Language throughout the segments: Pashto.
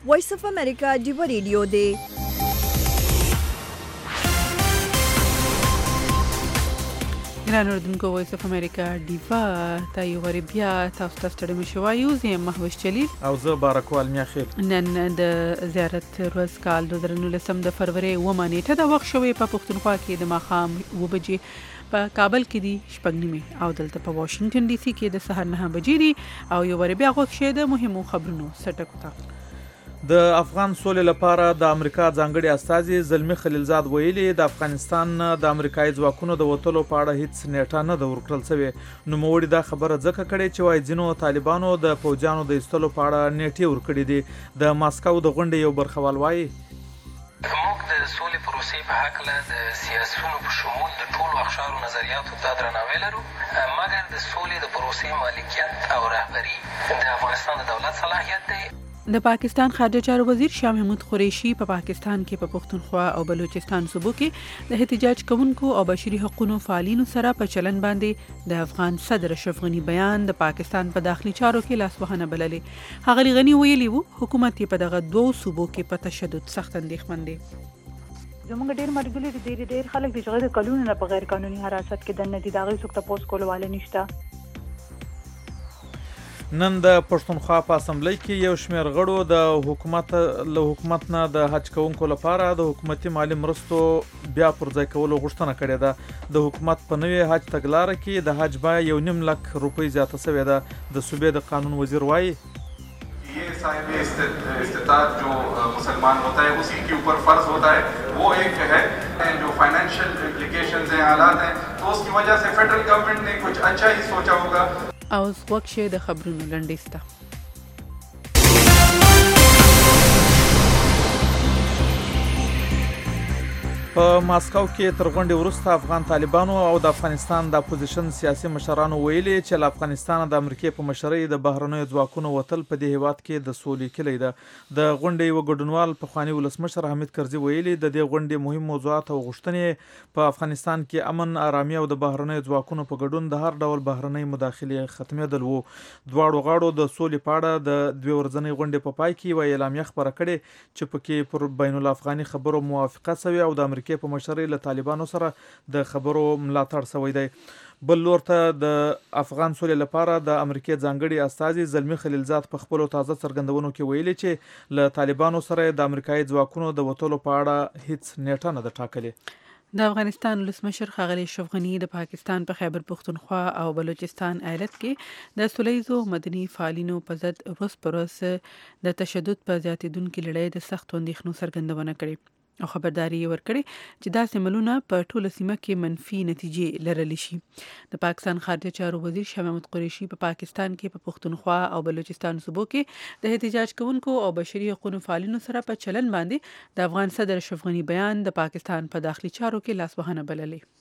وایس اف امریکا ډیو ریډیو دی. ګران اردوونکو وایس اف امریکا ډیوا ته یو ور بیا تاسو ته ستړي مشوایو زه محوش چلیل او زه بارکوال میاخیل. نن د زیارت ورځ کال 2019 د فروری و مانیټه د وخت شوې په پښتونخوا کې د ماخام و بجې په کابل کې دی شپږ او دلته په واشنگټن ډي سي کې د سهار 9 بجې دی او یو ور بیا غوښه د مهمو خبرونو سټکو ته. د افغان سولې لپاره د امریکا ځانګړي استازي زلمی خلیلزاد ویلي د افغانستان د امریکایي ځواکونو د وټلو په اړه هیڅ نیټه نه د ورکړل شوی. نو موړي دا خبره ځکه کړې چې وای ځینو طالبانو د فوجانو د ایستلو په اړه نیټه ورکړې دي. د ماسکو د غونډې یو برخوال وایي موږ د سولې پروسې په حق له د سیاسيونو په شمول د ټولو اقشارو نظریاتو ته درناوی لرو، مګر د سولې د پروسې مالکیت او رهبري د افغانستان د دولت صلاحیت دی. د پاکستان خارجه چارو وزیر شاه محمود قریشي په پاکستان کې په پښتونخوا او بلوچستان صوبو کې د احتجاج کوونکو او بشري حقوقو فعالینو سره په چلن باندې د افغان صدر اشرف غنی بیان د پاکستان په داخلي چارو کې لاسوهنه بللې. هغه غنی ویلي وو حکومت په دغه دوه صوبو کې په تشدد سخت اندېښمن دی. زموږ ډېر مرګلي ډېر خلک د جګړې قانون نه په غیر قانوني حراست کې دنه دي داغي څوک تاسو کولواله نشته. نن د پښتونخوا په اسمبلی کې یو شمېر غړو د حکومت نه د حج کوونکو لپاره د حکومتي مالی مرستو بیا پر ځای کولو غوښتنه کړې ده. د حکومت په نوې حج تګلاره کې د حج بیه 1.5 لک روپۍ زیاته شوې ده. د صوبې د قانون وزیر وایي ये साहिब इस्तिताअत जो मुसलमान होता है उसी के ऊपर फ़र्ज़ होता है, वो एक है जो फाइनेंशियल इम्प्लिकेशंस हैं, हालात हैं, तो उसकी वजह से फेडरल गवर्नमेंट ने कुछ अच्छा ही सोचा होगा. او وکشه د خبرونو لنډیسته. په ماسکو کې تر غونډې وروسته افغان طالبانو او د افغانستان د اپوزیشن سیاسي مشرانو ویلي چې له افغانستان د امریکای په مشرۍ د بهرنیو ځواکونو وتل په دې هیواد کې د سولې کلی ده. د غونډې یو ګډونوال پخوانی ولسمشر حمید کرزي ویلي د دې غونډې مهم موضوعات او غوښتنې په افغانستان کې امن، آرامي او د بهرنیو ځواکونو په ګډون د هر ډول بهرنۍ مداخلې ختمېدل وو. دواړو غاړو د سولې په اړه د دوه ورځنۍ غونډې په پای کې یوه اعلامیه خپره کړې چې پکې پر بین الافغاني خبرو موافقه شوې او د امریکای په مشرۍ له طالبانو سره د خبرو ملاتړ شوی دی. بل لور ته د افغان سولې لپاره د امریکای ځانګړي استازي زلمی خلیلزاد په خپلو تازه څرګندونو کې ویلي چې له طالبانو سره د امریکایي ځواکونو د وټلو په اړه هیڅ نیټه نه ده ټاکلې. د افغانستان ولسمشر ښاغلی اشرف غني د پاکستان په خیبر پښتونخوا او بلوچستان ایالت کې د سولیزو مدني فعالینو په ضد ورځ پر ورځ د تشدد په زیاتېدونکې لړۍ د سختو اندېښنو څرګندونه کړې او خبرداري ورکړي چې دا عملونه په ټوله سیمه کې منفي نتیجې لرلی شي. د پاکستان خارجه چارو وزیر شاه محمود قریشي په پاکستان کې په پښتونخوا او بلوچستان صوبو کې د احتجاج کوونکو او بشري حقوقو فعالینو سره په چلن باندې د افغان صدر اشرف غنی بیان د پاکستان په داخلي چارو کې لاسوهنه بللې.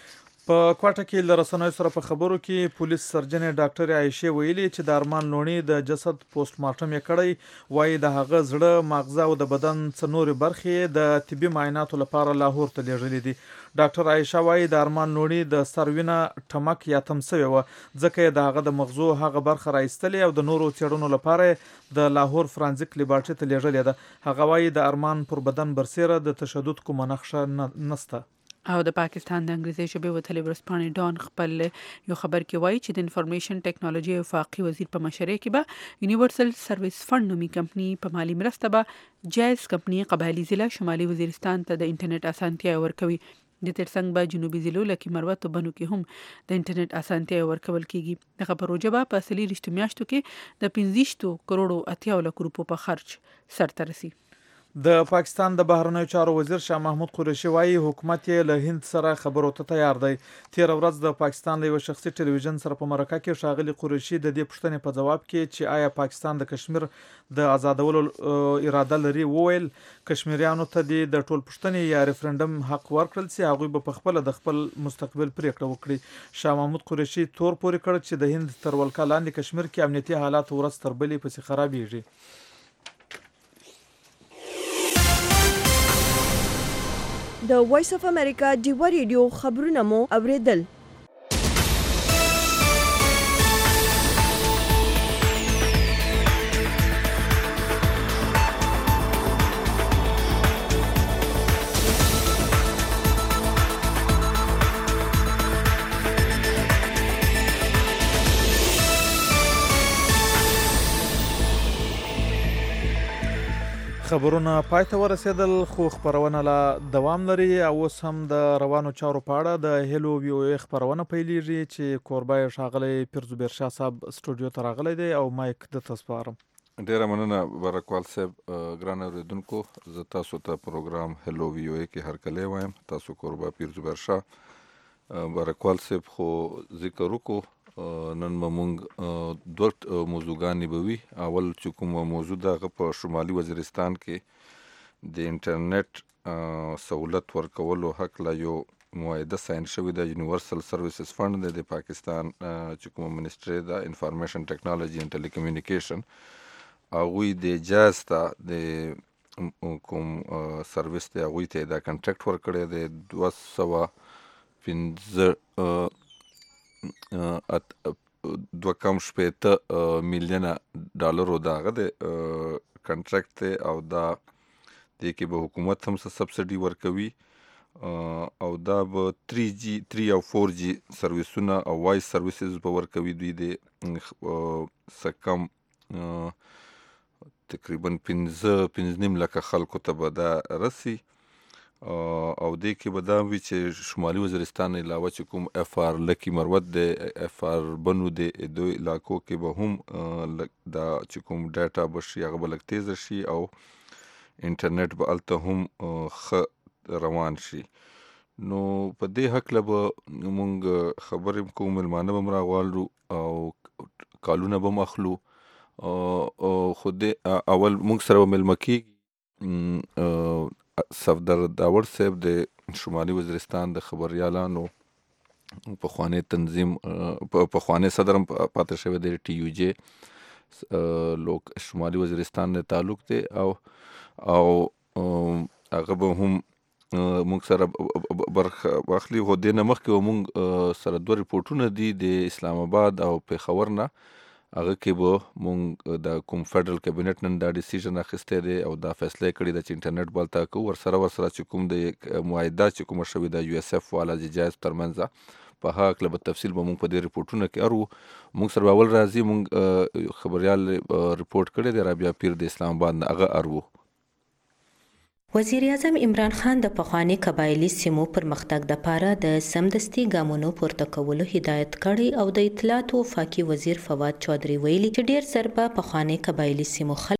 په کوټه کې له رسنیو سره په خبرو کې پولیس سرجن ډاکټر عایشه ویلي چې د ارمان لونی د جسد پوسټ مارټم یې کړی، وایي د هغه زړه، ماغزه او د بدن څنوري برخې د طبي معایناتو لپاره لاهور ته لیږلې دي. ډاکټر عایشه وایي د ارمان لونی د سروینه ټمک یا تم شوی و، ځکه یې د هغه د مغزو هغه برخه راایستلې او د نورو څېړنو لپاره د لاهور فرانزیک لیبارټري ته لیږلې ده. هغه وایي د ارمان پر بدن برسیره د تشدد کومه نښه نسته. او د پاکستان د انګریزي ژبې وتلې ورځپاڼې ډان خپل یو خبر کې وایي چې د انفارمیشن ټیکنالوژي او وفاقي وزیر په مشرۍ کې به یونیورسل سرویس فند نومي کمپنی په مالی مرسته به جایز کمپنی قبایلی ضلع شمالي وزیرستان ته د انټرنیټ اسانتیا ورکوي. د ترڅنګ به جنوبي ضلعو لکه مروت او بنو کې هم د انټرنیټ اسانتیا ورکول کیږي. دغه پروژه به په اصلي رښتو میاشتو کې د 15 کروڑو 80 لک روپو په خرچ سرته رسي. د پاکستان د بهرنیو چارو وزیر شاه محمود قریشي وایي حکومت یې له هند سره خبرو ته تیار دی. تیر ورځ د پاکستان له یو شخصي ټلویزیون سره په مرکه کې ښاغلي قریشي د دې پوښتنې په جواب کې چې آیا پاکستان د کشمیر د آزادولو اراده لري وویل کشمیریانو ته د ټول پوښتنې یا ریفرندم حق ورکړل سي، هغوی به په خپل د خپل مستقبل پریکړه وکړي. شاه محمود قریشي تور پورې کړ چې د هند تر ولکه لاندې کشمیر کې امنیتي حالات ورځ تر بلې پسې خرابېږي. د وایس اف امریکا ډیو ریډیو خبرونه مو اوریدل. خبرونه پای ته ورسېدل خو خبرونه لا دوام لري او اوس هم د روانو چارو په اړه د هلو وی او خبرونه پیلېږي چې کوربای شاغلی پیرزو بیرشاه صاحب سټوډیو ته راغلی دی او مایک د تاسپارم. ډیره مننه برکوال صاحب. ګران اوریدونکو، زه تاسو ته پروګرام هلو وی او کې هرکلی وایم. تاسو کوربا پیرزو بیرشاه برکوال صاحب خو ذکر وکړو. نن مونږ دوه موضوعګانې به وي. اول چې کومه موضوع ده هغه په شمالي وزیرستان کې د انټرنیټ سہولت ورکولو هکله یو معاهده ساین شوې ده. یونیورسل سروسز فند د پاکستان چې کومه منسټري ده انفارمیشن ټیکنالوژي اینډ ټیلی کمیونیکیشن، هغوی د جاز ته د کوم سروس دی هغوی ته دا کنټرکټ ورکړی دی 2.15 میلیونه ډالرو د هغه د کنټرکټ دی او دا دې کې به حکومت هم څه سبسډي ورکوي او دا به 3 او 4G سروسونه او وایس سروسز به ورکوي. دوی د څه کم تقریبا 5.5 لکه خلکو ته به دا رسي او دې کې به دا وي چې شمالي وزیرستان علاوه چې کوم اف آر لکی مروت د اف آر بنو د دوی علاقو کې به هم دا چې کوم ډاټا به شي هغه به لږ تیزه شي او انټرنیټ به هلته هم ښه روان شي. نو په دې هکله به مونږ خبرې کوو، مېلمانه به هم راغواړو او کالونه به هم اخلو. خو دې اول مونږ سره به مېلمه کېږي صفدر داور صاحب د شمالي وزیرستان د خبریالانو پخوانی تنظیم پخوانی صدر هم پاتې شوی دی ټي یو جے شمالي وزیرستان نه تعلق دی او هغه به هم مونږ سره برخه واخلي. خو دې نه مخکې به مونږ سره دوه ریپورټونه دي د اسلام آباد او پېښور نه. هغه کې به مونږ د کوم فیډرل کابینټ نن دا ډیسیژن اخیستی دی او دا فیصله یې کړې ده چې انټرنیټ به هلته کوو. ورسره چې کوم د معاهده چې کومه شوې ده یو اس اف والا د جایز ترمنځ په هکله به تفصیل به مونږ په دې ریپورټونه کې ارو. مونږ سره به اول راځي مونږ خبریال ریپورټ کړی دی رابعه پیر د اسلام آباد نه، هغه ارو. وزیر اعظم عمران خان د پخوانی قبایلی سیمو پرمختګ دپاره د سمدستي ګامونو پورته کولو هدایت کړی او د اطلاعات او وفاقي وزیر فواد چودھری ویلي چې ډیر ضربه پخوانی قبایلی سیمو خلکو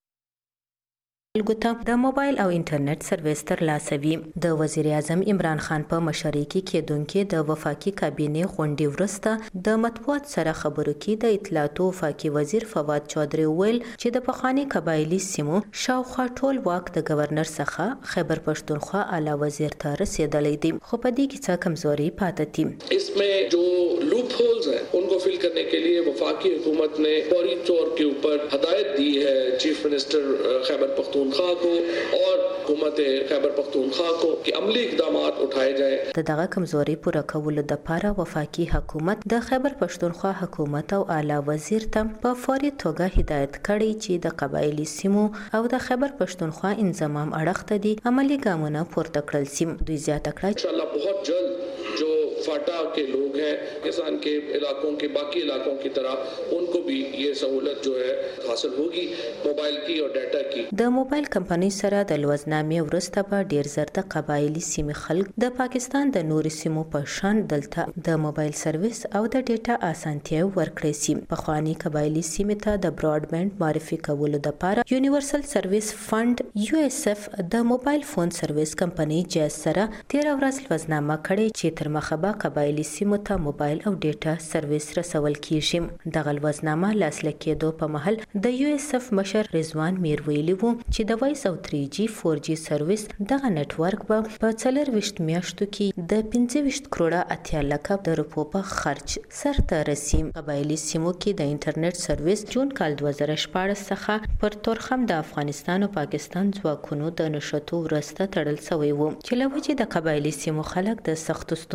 ته د موبایل او انټرنیټ سرویس ترلاسوي. د وزیر اعظم عمران خان په مشرۍ کې کېدونکې د وفاقي کابینې غونډې وروسته د مطبوعات سره خبرو کې د اطلاعات او وفاقي وزیر فواد چودھری ویل چې د پخوانی قبایلی سیمو شاوخوا ټول واک د گورنر څخه خیبر پښتونخوا اعلی وزیر ته رسیدلی دی، خو په دې کې څه کمزوري پاتې دي. इसमें जो लूप होल्स हैं उनको फिल करने के लिए वफाकी हुकूमत ने फौरी तौर के ऊपर हदायत दी है चीफ मिनिस्टर खैबर पख्तूनख्वा को और हुकूमत खैबर पख्तूनख्वा को कि अमली इक़दामात उठाए जाएं. دغه کمزوري پوره کولو لپاره وفاقي حکومت د خیبر پښتونخوا حکومت او اعلی وزیر ته په فوري توګه هدایت کړی چې د قبایلی سیمو او د خیبر پښتونخوا انضمام اړخ ته دي عملی ګامونه پورته کړل سي. دوی زیاته کړه इंशाअल्लाह बहुत जल्द जो फाटा के लोग हैं किसान के इलाकों के बाकी इलाकों की तरह उनको भी ये सहूलत जो है हासिल होगी मोबाइल की और डाटा की. د موبایل کمپنۍ سره د لوزنامې وروسته به ډیر زر د قبایلی سیمې خلک د پاکستان د نورو سیمو په شان دلته د موبایل سرویس او د ډیټا اسانتیا ورکړي سي. پخوانی قبایلی سیمې ته د براډباند معرفي کولو لپاره یونیورسل سرویس فند یو اس اف د موبایل فون سرویس کمپنۍ جاز سره 13 ورځ لوزنامه کړې چې تر مخه به قبایلی سیمو ته موبایل او ډیټا سرویس رسول کیږي. دغه لوزنامه لاسلیک کېدو په مهال د یو اس اف مشر رضوان میر ویلي وو چې د وایس او 3G 4G سرویس دغه نتورک به په 24 میاشتو کې د 25 کروڑه 80 لک روپو په خرچ سرته رسي. قبایلی سیمو کې د انټرنیټ سرویس جون کال 2014 څخه پر تورخم د افغانستان او پاکستان ځواکونو د نشټو ورسته تړل شوی وو چې له وجې د قبایلی سیمو خلک د سختو ستونزو سره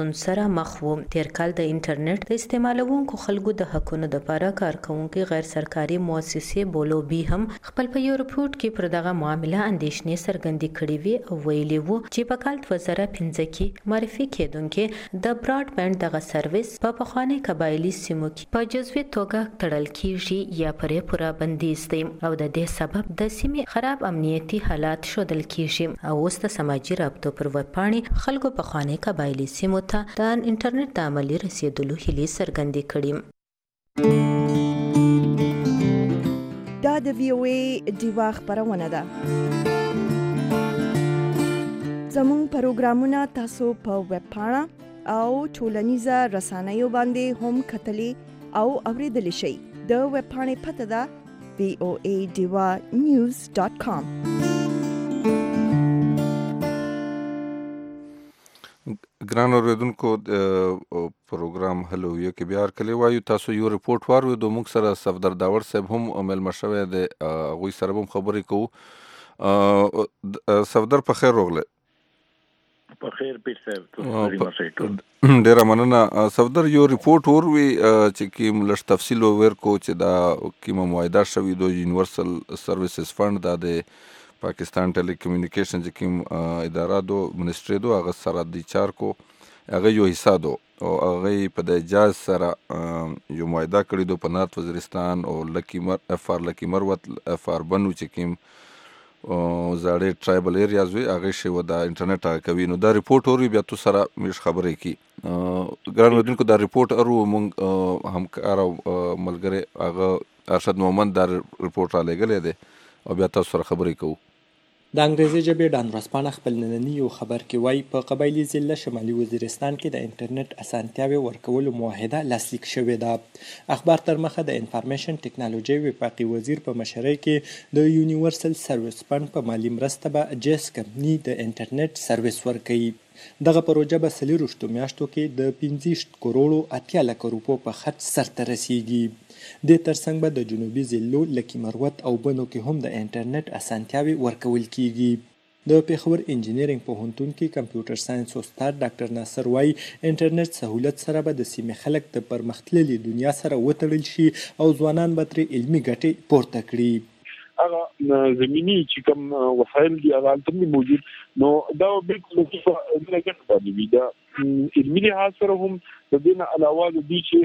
مخ وو. تیر کال د انټرنیټ د استعمالونکو خلکو د حقونو لپاره کارکونکو غیر سرکاري مؤسسې بولوبي هم خپل په یو رپورت کې پر دغه معاملې اندېښنې څرګندې کړې وي او ویلي وو چې په کال 2015 کې معرفي کېدونکې د براډ بانډ دغه سرویس په پخواني قبایلي سیمو کې په جزوي توګه تړل کیږي یا پرې پوره بندیز دی او د دې سبب د سیمې خراب امنیتي حالات شودل کیږي او اوس د سماجي رابطو پر وپاڼې خلکو پخواني قبایلي سیمو ته د انټرنیټ د عملي رسیدلو هیلې څرګندې کړې. دا د VOA ډیوا خبرونه ده. زموږ پروګرامونه تاسو په ویب پاڼه او ټولنیزه رسنیو باندې هم کتلی او اوریدلی شئ. د ویب پاڼې پته ده voadivanews.com. ګران اوریدونکو پروګرام هلو یو کې بیا کلی وایو. تاسو یو ریپورت واورئ د موږ سره صفدر داور صاحب هم مېلمه شوی دی، هغوی سره هم خبرې کوو. صفدر په خیر راغلی. په خیر پیر صاحب ډیره مننه. صفدر یو ریپورت وروي چې کوم لږ تفصیل ورکو چې دا کومه معاهده شوې د یونیورسل سرویسز فند دا د پاکستان ټیلی کمیونیکیشن چې کوم اداره دو منسټري دو هغه سره د چار کو هغه یو حصہ دو او هغه په د اجازه سره یو معاهده کړی دو په نارت وزیرستان او لکی مروت افار بنو چې کوم زاړه ټرایبل ایریاز وي هغه شی و د انټرنیټ کوي. نو دا ریپورت اوري بیا تو سره مش خبرې کی. ګران ودونکو دا ریپورت ارو مونږ همکار او ملګری هغه ارشد محمد دا ریپورت را لګلې ده او بیا تاسو سره خبرې کوو. د انګریزي ژبې ډان ورځپاڼه خپل ننني یو خبر کې وایي په قبایلي ضلع شمالي وزیرستان کې د انټرنیټ اسانتیاوې ورکولو معاهده لاسلیک شوې ده. اخبار تر مخه د انفارمیشن ټیکنالوژي وفاقي وزیر په مشرۍ کې د یونیورسل سرویس فند په مالي مرسته به جیس کمپني د انټرنیټ سرویس ورکوي. دغه پروژه به 4 میاشتو کې د 15 کروڑو 80 لک روپو په خرج سرته رسیږي. د ترڅنګ به د جنوبي ضلعو لکي مروت او بنو کې هم د انټرنیټ اسانتیاوې ورکول کیږي. د پیښور انجینرینګ پوهنتون کې کمپیوټر ساينس استاد ډاکټر ناصر وايي انټرنیټ سہولت سره به د سیمې خلک د پرمختللي دنیا سره وتړل شي او ځوانان به ترې علمي ګټې پورته کړي. هغه زمینی چې کوم وسایل دي هغه تل موجود نو دا به کومه ګټه باندې وي. دا علمي لحاظ سره هم د دې نه علاوه د دې چې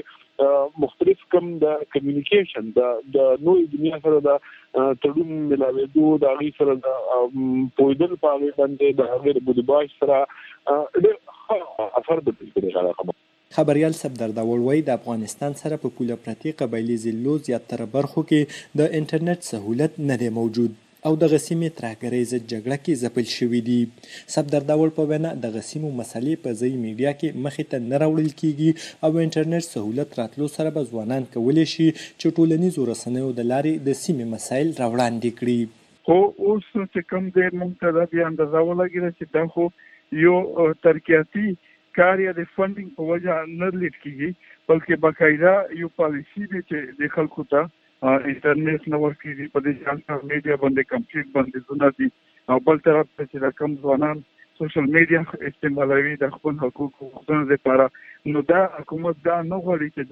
مختلف کم د کمیونیکیشن د نوې دنیا سره د تړون ملاوېدو د هغې سره د پوهېدل په هغې باندې د هغې د بودیباج سره ډېر ښه اثر بدل کړی. خبریال صفدر داور وایي د افغانستان سره په پوله پرتې قبایلي ضلعو زیاتره برخو کې د انټرنیټ سهولت نه دی موجود او دغه سیمې ترهګرۍ ضد جګړه کې ځپل شوي دي. صفدر داور په وینا دغه سیمو مسلې په ځایي میډیا کې مخې ته نه راوړل کیږي او انټرنیټ سهولت راتلو سره به ځوانان کولی شي چې ټولنیزو رسنیو د لارې د سیمې مسایل راوړاندې کړي. خو اوس چې کوم ډېر موږ ته دا بیا اندازه ولګېده چې دا خو یو ترقیاتي کار یا د فنډینګ په وجه نه لیډ کیږي بلکې باقاعده یو پالیسي دی چې د خلکو ته انټرنیټ نه ورکېږي په دې سوشل میډیا باندې کمپلیټ بندیزونه دي او بل طرف ته چې د کم ځوانان سوشل میډیا استعمالوي د خپل حقوقو غوښتنو لپاره نو دا حکومت دا نه غواړي چې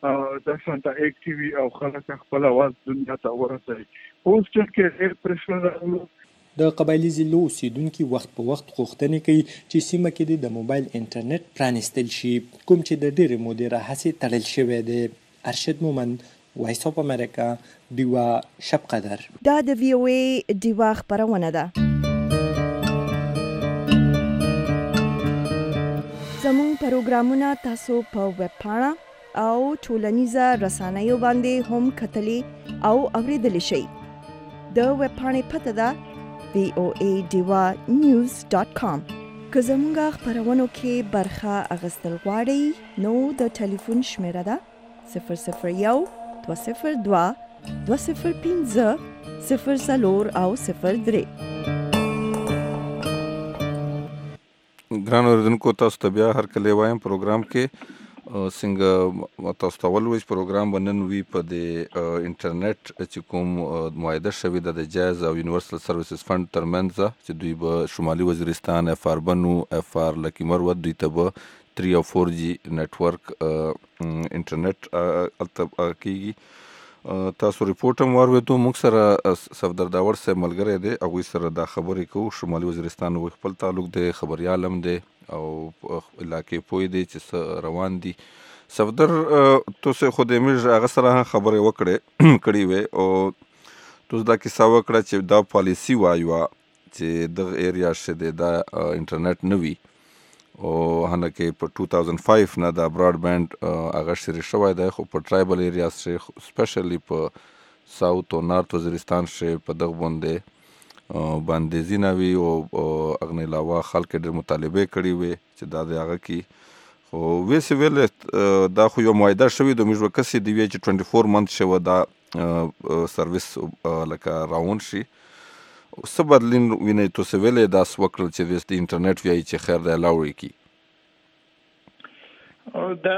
دا شانته اکټیوي او خلک خپل اواز دنیا ته ورسوي. اوس چې ډېر پرېشر راغلو د قبایلي ضلعو اوسیدونکي وخت په وخت غوښتنې کوي چې سیمه کې د موبایل انټرنیټ پرانیستل شي کوم چې د ډېرې مودې راهیسې تړل شوی دی. ارشد مومند وایس اف امریکا ډیوا شب قدر. دا د VOA ډیوا خبرونه ده. زموږ پروګرامونه تاسو په ویب پاڼه او ټولنیزه رسنیو باندې هم کتلی او اوریدلی شئ. د ویب پاڼې پته ده voadivanews.com. که زموږ خبرونو کې برخه اخیستل غواړئ نو د ټلیفون شمیره ده 001 202 205 04 او 03. ګران اوریدونکو تاسو ته بیا هر کله وایم پروګرام کې څنګه تاسو ته ولوي پروګرام بنن وی په د انټرنیټ چې کوم معاهده شوې ده د جایز او یونیورسل سرویسز فند ترمنځ چې دوی به شمالي وزیرستان افار بنو افار لکی مروت دوی ته به 3 او 4G نتورک انټرنیټ الته کیږي تاسو ریپورت هم واورېدو. موږ سره صفدر داور صاحب ملګری دی، هغوی سره دا خبرې کوو. شمالي وزیرستان وی خپل تعلق دی، خبریال هم دی او علاقې پوی دی چې څه روان دي. صفدر تاسو خو د امیر هغه سره خبرې کړې وې او تاسو دا کیسه وکړه چې دا پالیسي وایو چې دغه ایریا شه دا انټرنیټ نه وي او هنه کې په 2005 نه دا براډ بانډ هغه شری شوی دی، خو په ټرایبل ایریاز شه سپیشلی په ساوث او نارت وزیرستان شه په دغه باندې ځینوي او اغه علاوه خلک ډېر مطالبه کړي وي چې دا د هغه کې خو ویسې ویل دا خو یو معاهده شوی د موږ کسې دی چې 24 منت شوه دا سرویس لکه راون شي. څه بدلین وینئ تاسو ویلې داس وکړل چې د انټرنیټ وایي چې خیر دی لاوړی کی دا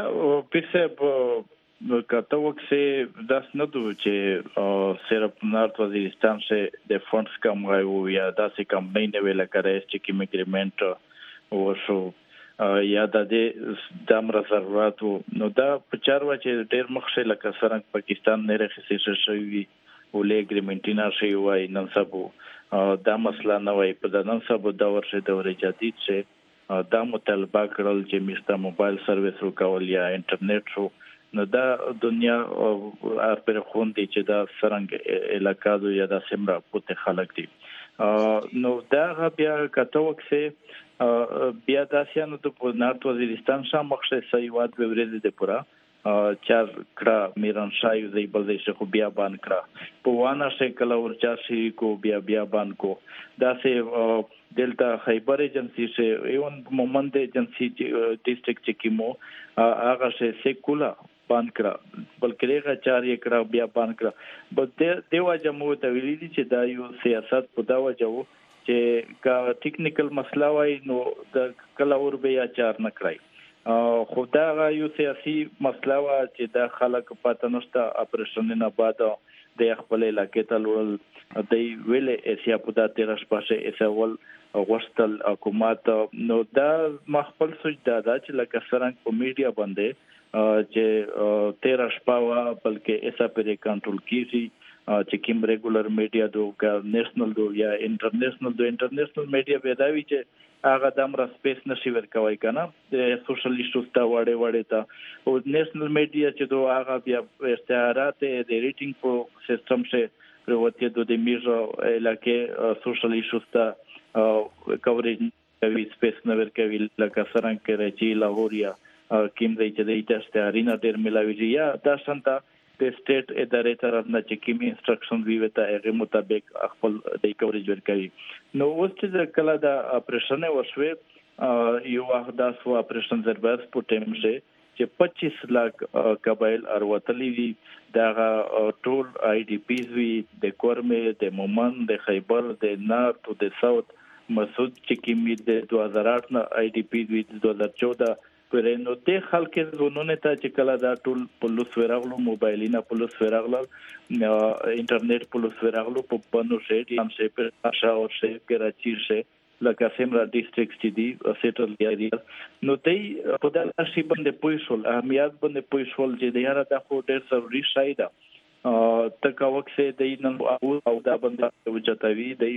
پیسه کته وکسه داس نه دو چې صرف نارت وزیرستان سے د فونډز کم غو یا داسې کم نه ویل کړی چې کی میګریمنت ورشو یا د دامر ضرورتو نو دا په چاروا چې ډېر مخشه لکه څنګه پاکستان نه راخصي شوی ولې اګریمنټینا شوی وای نن سبو دا مسله نه وای په نن سبو دا ورشه دور جدید شه دا مطالبه کړل چې مشته موبایل سرویس ورکول یا انټرنیټ شو. نو دا دنیا پر خوندې چې دا څنګه علاقې یا دا سمرا پته خلک دي نو دا بیا کته وکسه بیا داسیانو ته نارت وزیرستان شاه مخشه سیواد به ورېد د پورا چار کړه میران شای دی بل دې خو بیا بان کړه په وانا شکل ورچا شي کو بیا بان کو داسې دلتا خیبر ایجنسی سے ایون مومند ایجنسی ډیسټریکټ چکیمو هغه سے سیکولا بان کړه بلکې هغه چار یې کړه بیا بان کړه بل دیوا جمهور ته ویلي چې دا یو سیاست په دا وجو چې کا ټیکنیکل مسله وای نو د کلا ور بیا چار نه کړای خدا یو سیاسي مسله وا چې دا خلک پاتې نشته اپریشن نه بعد د خپل علاقې ته لول د ویلې اسیا په د 13 پاسه اسول غوښتل حکومت نو دا مخبل سوچ دا چې لکه څنګه په میډیا باندې چې 13 شپه بلکې اسا پر کنټرول کیږي چې کوم ریګولر میډیا دو نېشنل دو یا انټرنیشنل میډیا به دا وی چې هغه د امر سپیس نشي ورکوي کنه د سوشلیستو تا وړه تا او نېشنل میډیا چې دو هغه بیا استعارات د ریټینګ په سیستم شه پروتې د میرو علاقې سوشلیستو تا کوریج کوي سپیس نه ورکوي لکه څنګه کراچي لاهور یا کوم ځای چې د استعارینا ډیر ملاوي یا دا شانته د سټیټ ادارې طرف نه چې کوم انسټرکشن وی وته هغه مطابق خپل د کوریج ورکوي. نو اوس چې کله دا اپریشن وشوي یو احداث و اپریشن زرباس په ټیم چې 25 لک قبایل اروتلی وی دا ټول آی ډی پیز وی د کورمه د مومن د خیبر د نارت او د ساوث مسعود چې کوم د 2008 نه آی ډی پی وی 2014 پرېنو د خلک زونونه ته چې کله دا ټول پولیس ورغلو موبایلینا پولیس ورغلو انټرنیټ پولیس ورغلو په بنو شې هم شې پر شاور شې کراچي شې لکه سیمرا ډیسټریکټ چې دی سیټل ایریا نو دای په دغه شی باندې پوښول اهمیت باندې پوښول چې د یاره د خو ډېر ضروري شای ده تک وخت دی نن او دا باندې وجتوي دی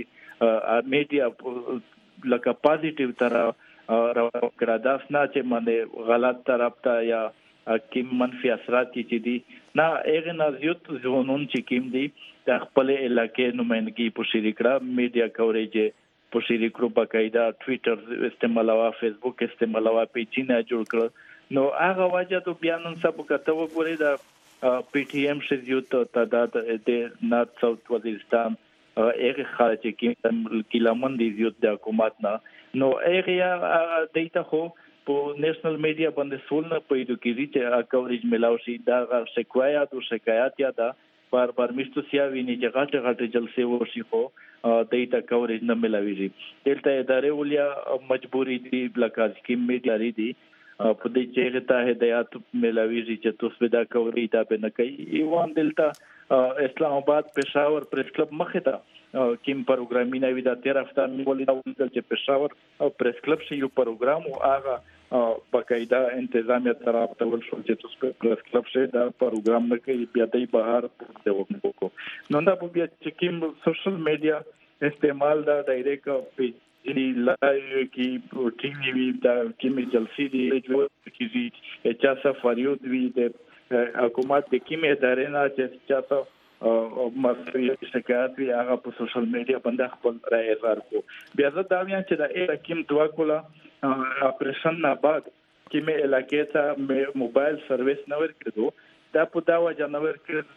میډیا لکه پازیټیو تر راوکړه دا نه چې باندې غلط طرف ته یا کوم منفي اثرات چې دي نه هغه نازیوت ځونون چې کوم دي د خپل علاقې نمائندګي په شریکړه میډیا کوریج په شریکړو بقاعده ټوئیټر استعمالوا فیسبوک استعمالوا پیجونه جوړ کړ نو هغه وجه ته بیان سبو کته وګوري دا پی ټی ایم شریوت تعداد د نارت ساوث وزیرستان هغه خارج کې لمن دي زیات د حکومت نه نو هغه دیتا خو په نېشنل میډیا باندې سول نه پیدا کیږي چې کوریج ملاو شي دا شکایات یا دا بار مشتو سیا ویني چې غټه جلسه ورشي خو دیتا کوریج نه ملاويږي دلته ادارې ولیا مجبوری دي بلکاز کې میډیا لري دي په دې چې ته هدایت ملاويږي چې تاسو به دا کوریج دا به نه کوي ایوان دلته اسلام آباد پېښور پریس کلب مخه ته کوم پروګرامینه وی دا 13 هفته مولې دا ولدل چې پېښور او پریس کلب شي یو پروګرام او هغه باقاعده انتظامیه طرف ته ورشو چې تاسو پریس کلب شه دا پروګرام نه کوي بیا دای بهر د وکړو نو دا بیا چې کوم سوشل میډیا استعمال دا ډایرکټ پیجی لایو کی ټي وی دا کومې جلسې دي چې کیږي چې سفاریو دی د حکومت د کومې ادارې نه چې تاسو او مسؤلیت شکایت وی هغه په سوشل میډیا باندې خپل رائے اظهار کو بیا زه دا وایم چې دا اکیم دوا کوله اپریشن نه بعد کومې علاقې ته موبایل سرویس نه ورکړو دا په دا وجه نه ورکړل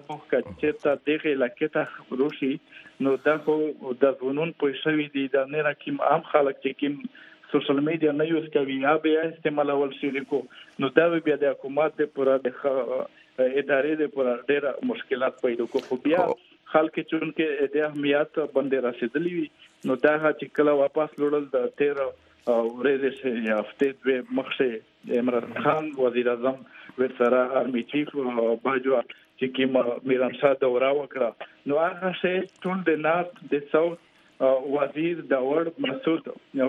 چې ته دغه علاقې ته روشي نو دا خو د زونون په شوی دی دا نه راکیم عام خلک چې کوم سوشل میډیا نه یوز کوي یا به استعمالول شي کو نو دا بیا د حکومت د پوره د ادارې د پوره ډېر مشکلات پیدا کو خو بیا خلک چې انکه د اهمیت باندې رسیدلی وي نو دا چې کله واپس لوړل د 13 ورځې چې هفته د مخشه عمران خان وزیر اعظم ورسره آرمي چیف باجو چې کوم میران شاه دورا وکړه نو هغه چې ټول د نارت د ساوث وزیر داور مسعود نو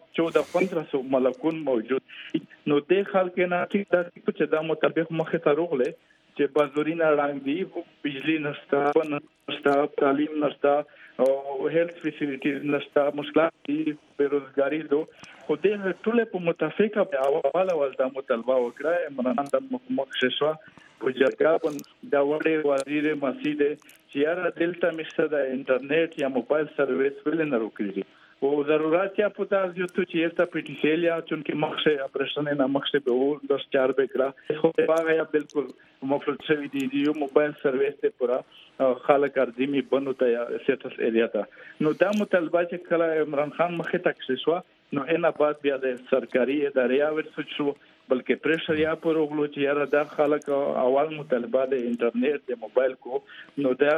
14-15 ملکون موجود نو د خلک نه چې دا مطابق مخه ته روغله چې بازورینه رنگ دی بجلی نشته تعلیم نشته او هیلث فیسیلیټیز نشته مشکلات دي بیروزګاری دو خو دې ټول په متفقه اول د مطالبه وکړه عمران د مخکښ شو په جرګه باندې دا وړي وزیر مسجد چې یاره دلته مشته د انټرنیټ یا موبایل سرویس ولې نه وکړي او ضرورت یا پتا جو چې یو ته پټیسیلیا چې مخشه اپریشن نه مخشه به او د 4 بکړه خو هغه یا بالکل مفرد شوی دی یو موبایل سرویس ته پورا خلک ارزمي بنو ته سیټس ایریا ته نو دا مطالبه چې کله عمران خان مخه تک شو نو نه بعد بیا د سرکاري ادارې ورسره شو بلکې پریشر یا پر وګلو چې یاره دا خلک اول مطالبه د انټرنیټ د موبایل کو نو دا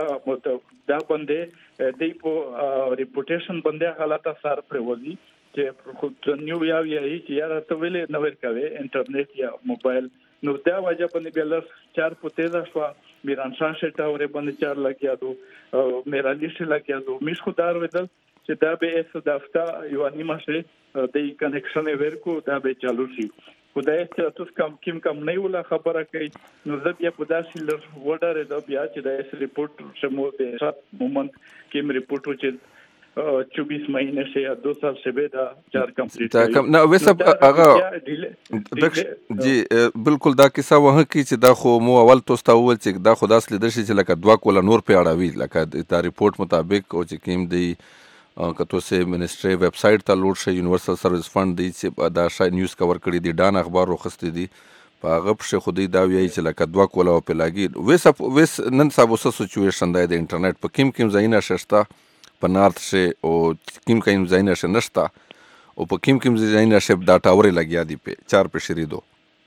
باندې د په ریپوټیشن باندې حالت اثر پروزي چې خو نیو یا چې یاره ته ویلې نو ورکوي انټرنیټ یا موبایل نو دا وجه باندې بل 4 پته شو میران شاه شټاورې باندې 4 لکه یادو میرا لیست لکه یادو مش خدار ودل چې دا به اس دافتا یو نیمه شي د کنیکشن ورکو دا به چالو شي خدای ته تاسو کم نه ولا خبره کوي نو زه بیا په داسې لر وډر د بیا چې د اس ریپورت شمو د شات مومنت کیم ریپورت چې 24 مہینے سے یا 2 سال سے بعد 4 کمپلیٹ نه وسه هغه جی بالکل دا کیسه وه کی چې دا خو مو اول توستا ول چې دا خداس لیدل شي چې لکه دوا کوله نور په اړه وی لکه دا ریپورت مطابق او چې کیم دی کته سه منسټری ویب سټ ته لوډ شي یونیورسل سرویس فند دی چې دا شای نیوز کور کړی دی ډان اخبار روخستې دی په غب شه خودی دا وی چې لکه دوا کوله په لاګي وس نن سبا سچويشن دی د انټرنیټ په کیم ځایونه ششتا په نارت شه او کیم ځایونه شه نشتا او په کیم ځایونه شه دا ټاورې لګیا دی په 4 په شریدو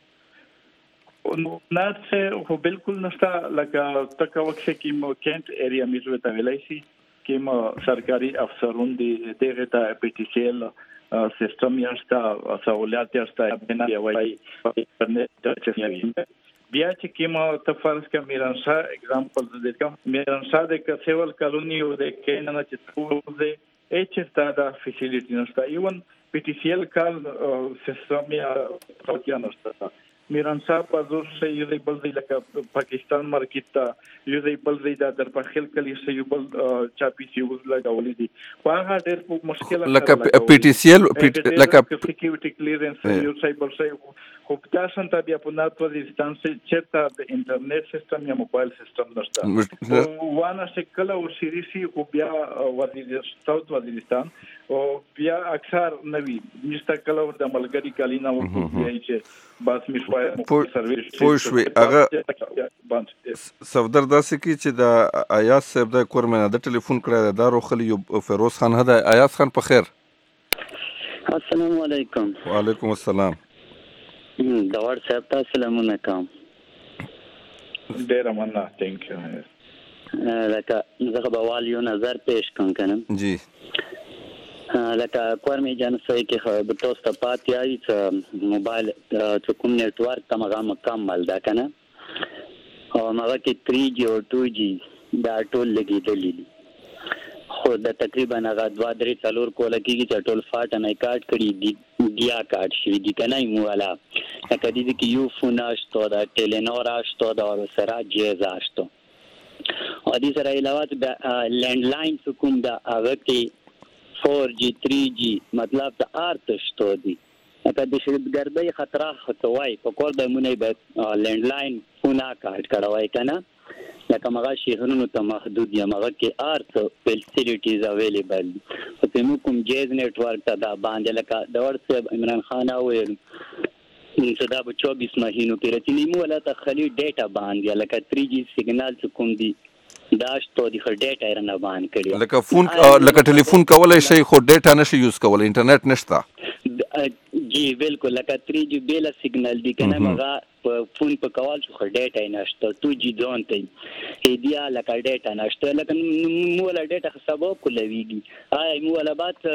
نارت شه خو بالکل نشتا لکه تک وخت کې مو کینټ ایریا میزو ته ویلای شي کوم سرکاري افسرون دي دغه ته پټیسیل سیستم یاشتا سہولیات یاشتا بنا وای انټرنیټ چې بیا چې کوم تفرض کا میران شاه एग्जांपल دې کوم میران شاه د سیول کالونی او د کیننه چې ټول دې اچ ستاده فیسیلیټی نشته ایون پټیسیل کال سیستم یا توګه نشته میران شاه په زور شي یو بل دی لکه پاکستان مارکیټ ته یو بل دی د پخیل کلی شي یو بل چاپی سی وز لګولې دي په هغه ډېر مشکل لکه پټیسیل لکه سکیورټي کلیرنس یو سایبر شي خو تاسو ته بیا په نات وزیرستان چې د انټرنیټ سیستم یا موبایل سیستم نشته وانه شکل او سریسي خو بیا وزیرستان او بیا اکثر نوی نشته کله د ملګری کالینا وکړي چې باس میشوي سرویس پوښوي هغه صفدر داسې کی چې د آیاز صاحب د کورمنه د ټلیفون کړه د روخلی فیروز خان هدا آیاز خان په خیر السلام علیکم وعلیکم السلام داور صاحب ته سلامونه کوم ډیر مننه ثانک یو لکه زه به والیو نظر پیش کوم کنه جی لکه کورمې جان سوي کې به تاسو ته پاتې آی چې موبایل چې کوم نیټورک ته هغه مکمل ده کنه او هغه کې 3G او 2G دا ټول لګیدلې دي خو د تقریبا هغه 2-3 کوله کېږي چې ټول فاټ نه کاټ کړي دي محدودیه کارت شوی دي کنه مولا لکه دې کې یو فون اشته دا ټیلینور اشته دا سره جیز اشته او دې سره علاوه لینډ لاین کوم دا هغه کې 4G 3G مطلب د ارت شته دي لکه د شردګردۍ خطر خطوای په کور د مونږ به لینډ لاین فون کارت کړوای کنه لکه مغه شهرونو ته محدود یا مغه کې ارت فیسیلیټیز اویلیبل په کوم جیز نتورک ته دا باندې لکه د ورسره عمران خان وویل صدا په 24 مهینو کې راتلی مولا ته خلی ډیټا باندې لکه 3G سیګنال کوم دی داشتو د خل ډیټا رنه باندې کړی لکه فون لکه ټلیفون کولای شي خو ډیټا نشي یوز کولای انټرنیټ نشته جی بالکل لکه 3G بیل سیګنال دی کنه مغه فون په کول شو خل ډیټا نشته 2G ځون ته ایدیا لکه ډیټا نشته لکه مولا ډیټا حساب کولويږي آی مولا بعد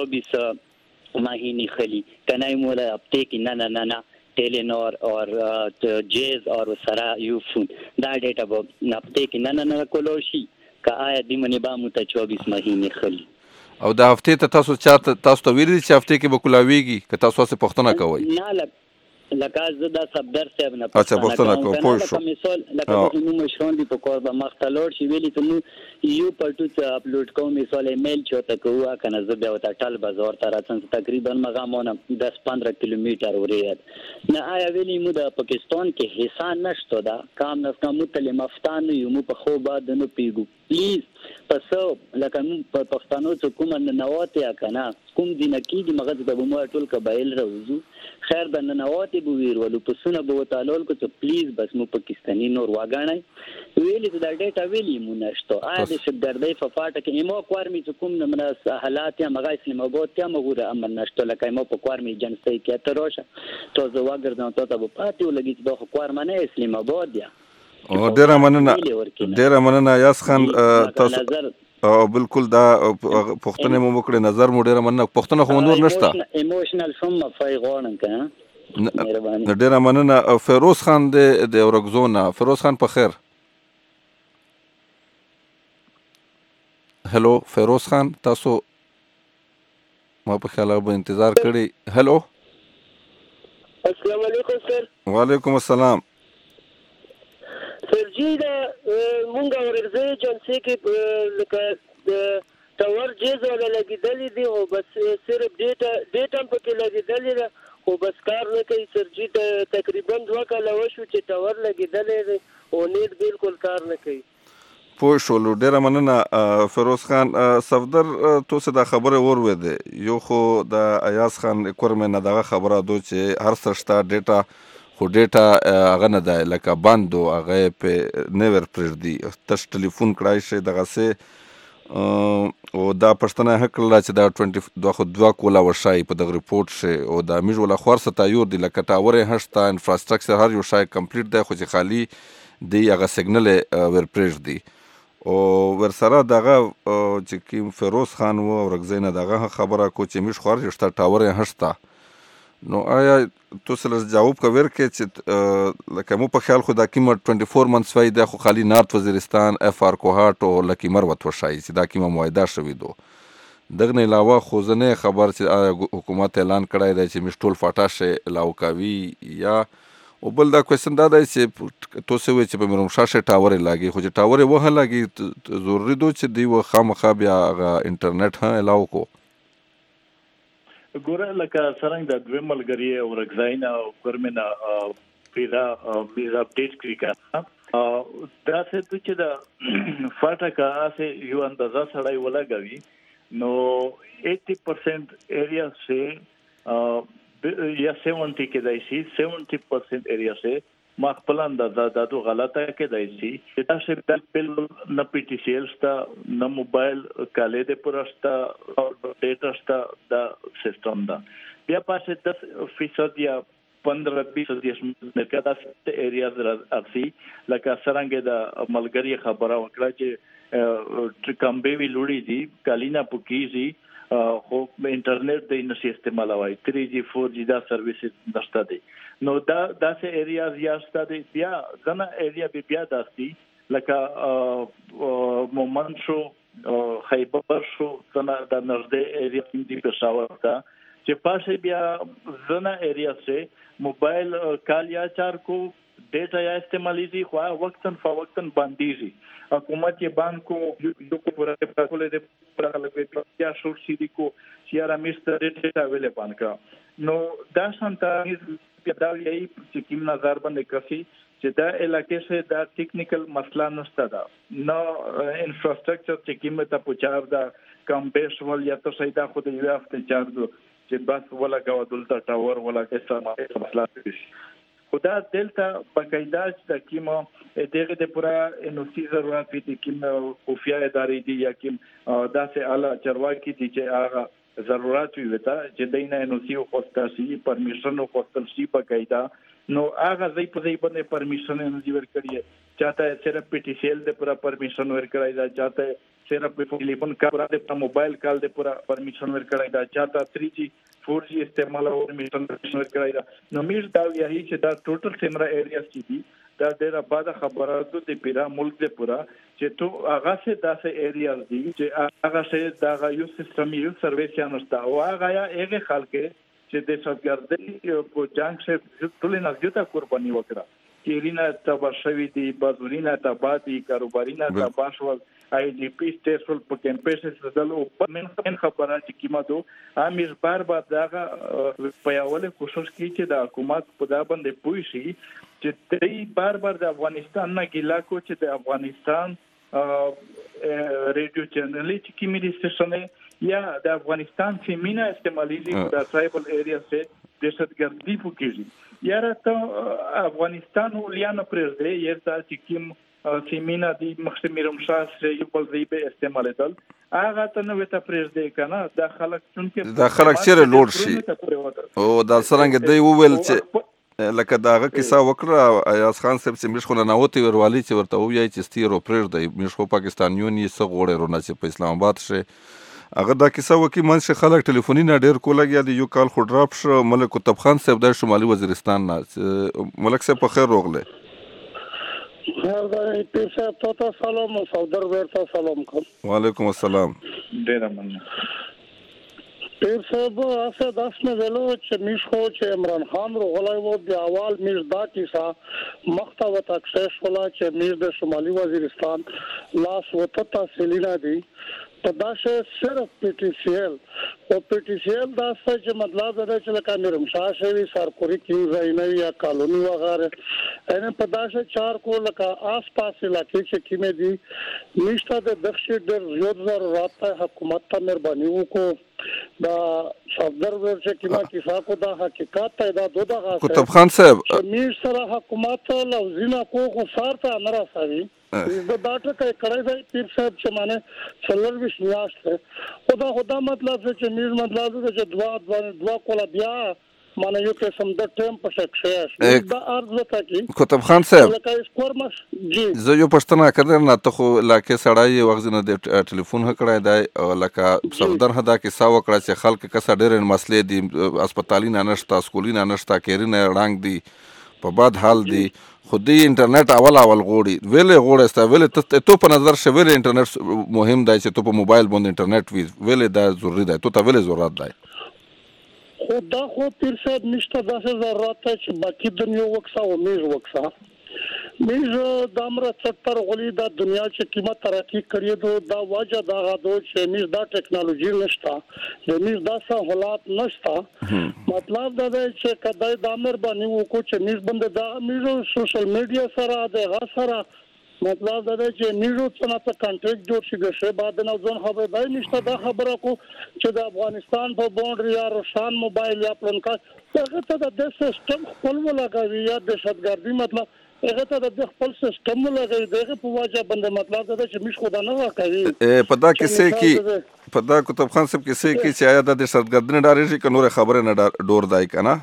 24 مهینی خلی کنه مولا اپټیک نه टेलीनॉर और जेज और सरा you phone دا ډیټا به نپته کې نه کولوشي کا آیا د منی با مت 24 مهینه خلی او د هفته ته تاسو ته ویلي چې هفته کې به کولاویږي که تاسو څه پښتنه کوئ نه لکه زدا صدر صاحب نه پښتنه کوم پوه شو مثال لکه نو مشرون دي په کور به مختلور شي ویلي ته نو یو پټو ته اپلوډ کوم مثال ایمیل چوته کوه کنه زبیا وتا ټل بازار ته راتن تقریبا مغامونه 10-15 کیلومتر ورې نه آیا ویلي مو د پاکستان کې حصہ نشته دا کام نه کوم تل مفتان یو مو په خو بعد نو پیګو پلیز پسو لکه نو په پښتنو ته کوم نه نواته کنه کوم دینه کې مغز د مو ټول قبایل روزو خیر د نواته بو ویر ولو پسونه بو تعالول کو ته پلیز بس مو پاکستانی نور واګانای ویلي دا ډیټا ویلي مو نشته آیا د شګردې په فاټه کې مو کوارمي کوم نه حالات یا مغا اسلام آباد یا مغوره امن نشته لکه مو په کوارمي جنسي کې تروشه تو زه واګردم ته په پاتې ولګي د کوارمنه اسلام آباد یا او ډیره مننه یاس خان تاسو او بالکل دا پښتنه مو وکړه نظر مو ډیره مننه پښتنه خو نور نشته ایموشنل فم فایغون کنه ډیره مننه فیروز خان د اورګزونا فیروز خان په خیر هلو فیروز خان تاسو ما په خیال به انتظار کړی هلو السلام علیکم سر وعلیکم السلام سر جی دا مونږ ورغزه جنسي کې لکه ټاور جیز ولا لګیدلې دي او بس صرف ډیټا په کې لګیدلې ده او بس کار نه کوي سر جی تقریبا 2 کاله وشو چې ټاور لګیدلې ده او نیټ بالکل کار نه کوي پوه شولو ډیره مننه فیروز خان صفدر تو څه دا خبره وروده یو خو د ایاز خان کورمه نه دغه خبره دو چې هر څه شته ډیټا خو ډیټا هغه نه دی لکه باندو هغه په نیور پرېږدي تش ټلیفون کړای شي دغه سه او دا پښتنه حق لا چې دا 22 کولا ورشای په دغه ریپورت شي او دا میج ولا خورسه تایور دی لکه ټاور هشتا انفراستراکچر هر یو شای کمپلیټ دی خو چې خالی دی هغه سیګنل ور پرېږدي او ورسره دغه چې کوم فیروز خان و او رغزینه دغه خبره کو چې میش خور یشتا ټاور هشتا نو آیا تو سره جواب کوي چې لکه مو په خیال خو دا کیمه 24 منث وای د خو خالی نارت وزیرستان اف ار کوهات او لکی مروت وشای چې دا کیمه موعده شوی دو دغه نه علاوه خو ځنه خبر چې حکومت اعلان کړی دی چې مشټول فاټاشه لاوکاوی یا او بل دا کوېسچن دا دی چې تو څه وایي چې په مروم شاشه ټاور لاګي خو چې ټاور وه لاګي ضروري دو چې دی و خامخا بیا انټرنیټ ها الاو کو ګوره لکه څنګه د دوه ملګری او رغزاینا او کورمنه پیدا اپډیټ کړی کا دا څه چې دا فاټا کا اسه یو اندازه سړی ولګوي نو 80% ایریا سے یا 70 کې دای شي 70% ایریا سے ما خپل اندازه دا تو غلطه کې دای شي چې تاسو د بل نه پی ټی سی ایل ستا نه موبایل کاله د پرستا او ډیټا ستا دا سیستم دا بیا پاسه 10% یا 15-20 مرکز ایریا درسي لکه څنګه د ملګری خبره وکړه چې کمبه وی لوړی دي کالینا پکیزي خو انټرنیټ د نشي استعمالوي 3G 4G دا سرویسز نشته دي نو دا داسې ایریاز یا ستاسو بیا ځنه ایریا بیا داسي لکه مومن شو خیبر شو څنګه د نږدې ایریا دی پېښور ته چې پاسه بیا زنه ایریا سے موبایل کال یا چار کو ډیټا یا استعمالي خو وقتن فوقتن باندې حکومت یې بانکو یو کو پورا کولې د پورا لګې یا شو سې کو سیارا میستر ډیټا ویلې بانکا نو دا سنتا پیدا یې چې کوم نظر باندې کفي چې دا علاقې سے دا ټیکنیکل مسله نشته دا نو انفراستراکچر چې کومه ته پوچار دا کم بیس ول یا ته سیدا خو د یو هفته چار دو چې بس ولا غو دلته ټاور ولا کیسه مسله دي خدا دلته بقاعده د کیمو دغه د پورا انوسی ضرورت دي کیمو خفیا ادارې دي یا کیم داسې اعلی چرواکي دي چې هغه ضرورت وي وتا چې دینه انوسی او خوستاسي پرمیشن او خوستلسي بقاعده نو هغه ځای په ځای باندې پرمیشن نه دی ورکړی چاته صرف پی ټی سی ایل د پورا پرمیشن ورکړی دا چاته صرف په ټلیفون کار د موبایل کال د پورا پرمیشن ورکړی دا چاته 3G 4G استعمال او پرمیشن ورکړی دا نو میر دا یہی چې دا ټوټل سیمرا ایریا چې دي دا ډیره بعد خبراتو د پیرا ملک د پورا چې تو هغه سه داسې ایریا دي چې هغه سه دا یو سیستم یو سرویس یا نشته او هغه یا هغه خلک چې د سرګردۍ په جنگ سره ټول نه جوړه قرباني وکړه کیرینا تبشوی دی بازورینا تباتی کاروبارینا تباشول آی ډی پی سټیټل په کمپیسز بدلو په من خبره چې کیماتو امیر بار دغه پیاوله کوشش کوي چې د حکومت په دا باندې پوي شي چې دوی بار د افغانستان نه ګیلا کو چې د افغانستان ریډیو چینل چې کیمې سټیشن یا د افغانستان فیمینا استعمالي د ټرایبل ایریا سے دهشتګردي پکېږي یاره ته افغانستان ولیان پرځي یره چې کیم فیمینا دی مخشمیرم شاه سره یو بل ځای به استعمالېدل هغه ته نو ته پرځي کنه د خلک چونکه د خلک چیرې لوړ شي او دا څنګه دی وویل چې لکه داغه کیسه وکړه ایاز خان صاحب چې مش خو نه نوتی وروالی چې ورته وایي چې ستیرو پرځي مش خو پاکستانیون یې سغوړې رونه چې په اسلام آباد شي هغه دا کیسه وکي من چې خلک ټلیفوني نه ډیر کولګیا دی یو کال خو ډراپ شو ملک قطب خان صاحب د شمالي وزیرستان نه ملک صاحب په خیر روغله پیسه تو سلام صدر ورته سلام کوم وعلیکم السلام ډیر مننه پیر صاحب اسه داس نه ویلو چې میش خو چې عمران خان روغلای وو د اول میش دا کیسه مختو تکسس ولا چې میش د شمالي وزیرستان لاس وته تحصیلی نه دی تداشه صرف پی ټی سی ایل او پی ټی سی ایل دا څه مطلب دا چې لکه میرم شاشوي سرپوري کیو زاینه یا کالونی وغیرہ ان پداشه چار کو لکه آس پاس علاقې چې کیمه دي نشته د دښې د زیات ضرورت ته حکومت ته مهرباني وکړو دا صدر ورچ کیما کیسه کو دا حقیقت ته دا دوه قطب خان صاحب میر سره حکومت لوزینا کو خسار ته نه راسوي د ډاټا کې کړای دی پیر صاحب چې معنی څلور وش نیاست خدا مطلب چې میر مطلب چې دوا کولا بیا معنی یو قسم د ټیم په شکشه دا ارز وتا کی قطب خان صاحب جی زه یو پښتنه کړم نه ته خو لکه سړی وغزنه د ټلیفون هکړای دی لکه صدر هدا کې ساو کړه چې خلک کسه ډېر مسلې دي هسپتالي نه نشته سکولي نه نشته کېرینه رنګ دي په بد حال دي خودي انټرنیټ اول غوړي ویلې ستا ویلې ته په نظر شې ویلې انټرنیټ مهم دی چې ته په موبایل باندې انټرنیټ ویلې دا ضروري دی ته ویلې ضرورت دی خدا خو پیر صاحب نشته داسې ضرورت دی چې باقي دنیا وکسا او میز وکسا میز د امر څټر غولي د دنیا چې قیمت ترقی کړی دا واجه دا غو چې میز دا ټیکنالوژي نشته د میز دا سہولات نشته مطلب دا دی چې کدی د امر باندې وکړو چې میز بند دا میز سوشل میډیا سره د سره مطلب دا دی چې میزو څنګه ته کانټریکټ جوړ شي د شه بعد نه ځون خبره دی نشته دا خبره کو چې د افغانستان په باونډري یا روشان موبایل یا پلانکا هغه ته د سیستم خپل ولګوي یا د شتګردي مطلب هغه ته د خپل سیستم لګوي دغه په واجه باندې مطلب دا چې مش خدا نه راکوي پتا کیسه کی پتا قطب خان صاحب کیسه کی چې آیا د شتګردي نه ډارې شي کنه خبره نه ډور دای کنه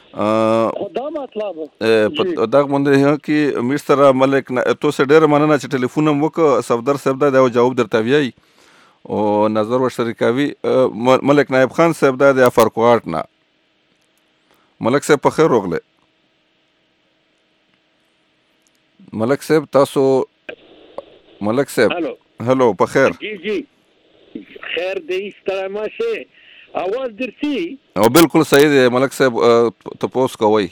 دا مطلب دا باندې کې مستر ملک تو سه ډېر مننه چې ټلیفون وک صفدر صاحب دا جواب درته وی او نظر ورشریکاوي ملک نائب خان صاحب دا د افرقوات نه ملک صاحب په خیر روغله ملک صاحب تاسو ملک صاحب هلو په خیر جی خیر دې ستړی ماشه اواز درسي او بالکل صحیح دی ملک صاحب تاسو کوي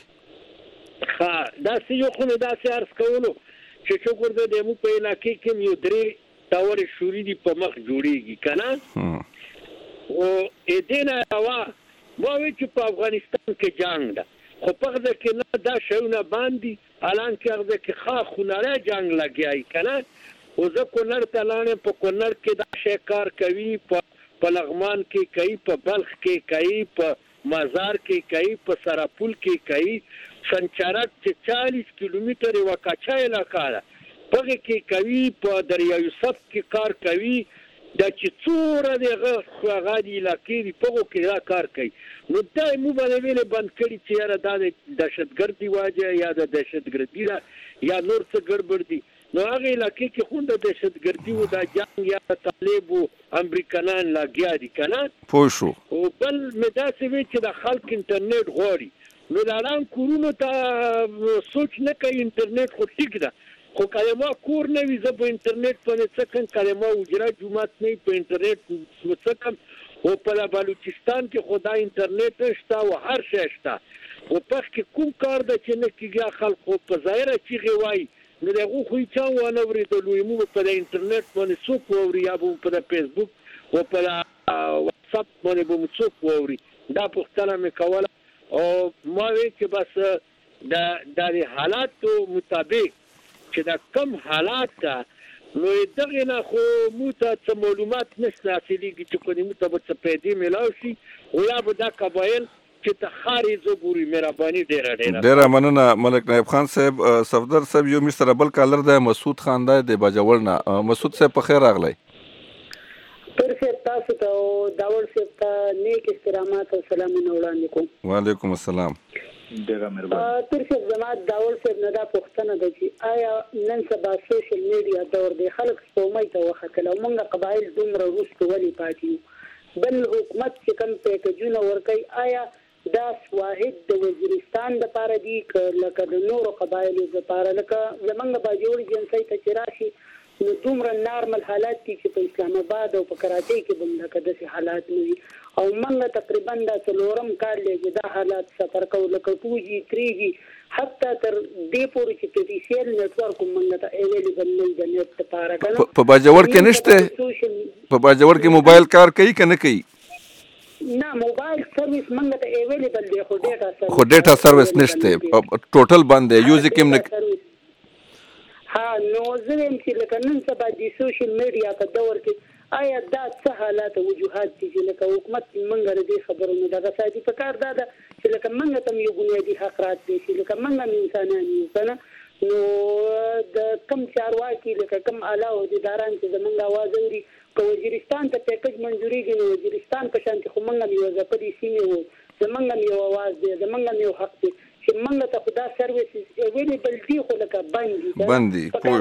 ها دا یو خو دا عرض کولو چې شکر دې مو په علاقې کې یو درې تاور شوري دی په مخ جوړیږي کنه او اې نه هوا مو چې په افغانستان کې جنگ ده خو په دغه کې نه دا شونه باندې الان کې هغه کې خاص خناره جنگ لګیای کنه او زه کونړ ته لاړم په کونړ کې دا شی کار کوي په لغمان کې کوي په بلخ کې کوي په مزار کې کوي په سراپول کې کوي سنچارک چې 40 کیلومتر وکاچا علاقه ده په کې کوي په دریا یوسف کې کار کوي دا چې څوره دغه غادي علاقې په کې دا کار کوي نو دا مو باندې ویل بند کړی چې یاره دا د دهشتګردي واجه یا د دهشتګردي یا نور څه ګډوډ دي نو هغه علاقې کې خو د دهشتګردي او د جنگ یا طالب او امریکایان لاګیا دي کنه پوه شو او بل مداسې وی چې د خلک انټرنیټ غواړي نو د اعلان کورونو ته سوچ نه کوي انټرنیټ خو ټیک ده خو کلمه کور نه وي زه په انټرنیټ باندې څه کوم کلمه اجرا جمعات نه په انټرنیټ څه کوم او په بلوچستان کې خدای انټرنیټ شته او هر شی شته او په کې کوم کار د چې نه کیږي خلکو په ظاهره چې غوي نو دغه خو چې ونه ورېدلو مو په انټرنیټ باندې څوک ووري یا په فیسبوک او په واتساپ باندې به څوک ووري دا پوښتنه مې کوله او ما وی چې بس د حالاتو مطابق چې دا کم حالات ته نو دغه نه خو مو ته معلومات نشته اصليږي چې کومه مو ته څه پیدا ملاوي شي او یا به دا قبایل چې ته خاري زګوري مهرباني ډیره مننه ملک نایب خان صاحب صفدر صاحب یو مستر بل کالر د مسعود خان د باجوړ نه مسعود صاحب په خیر راغلی پرسه تاسو ته داول صاحب ته نیک استرامات او سلامونه وړاندې کوم وعلیکم السلام ډیره مهرباني ترڅو زمات داول صاحب نه دا پوښتنه ده چې آیا نن سبا سوشل میډیا دور دی خلک سپومای ته وختل او موږ قبایل دومره وروسته ولې پاتې بل حکومت چې کوم پیکجونه ورکي آیا دا واحد د وزیرستان د پاره دی لکه د نورو قبایلو د پاره لکه زمونږ باجوړي جنسي ته چې راشي نو دومره نارمل حالات دي چې په اسلام آباد او په کراچۍ کې بم لکه داسې حالات نه وي او موږ تقریبا د څلورم کال لږه دا حالات سفر کول لکه 2G 3G حتی تر دې پورې چې په ډیسیل نتورک موږ ته اویلیبل نه دی نت لپاره کنه په باجوړ کې نشته په باجوړ کې موبایل کار کوي کنه کوي نه موبایل سرویس موږ ته اویلیبل دی خو ډیټا سرویس نشته ټوټل باندې یوز کوم نه ها نو زه هم چې لکه نن سبا د سوشل میډیا په دور کې آیا دا څه حالات او وجوهات دي چې لکه حکومت منګره دي خبرونه دغه ساتي په کار دا چې لکه منګه تم یو بنیادی حق راتلی چې لکه منګه انسانان یو کنه نو د کم چارواکي لکه کم اعلی عہدیداران چې زمونږ आवाज اوري په وزیرستان ته پیکج منځوريږي نو وزیرستان په شان کې خو منګه یو ځپدي سیمه وو زمونږ یو आवाज دی زمونږ یو حق دی چې موږ ته خدا سرویسز اویلیبل دي خو لکه باندې پوه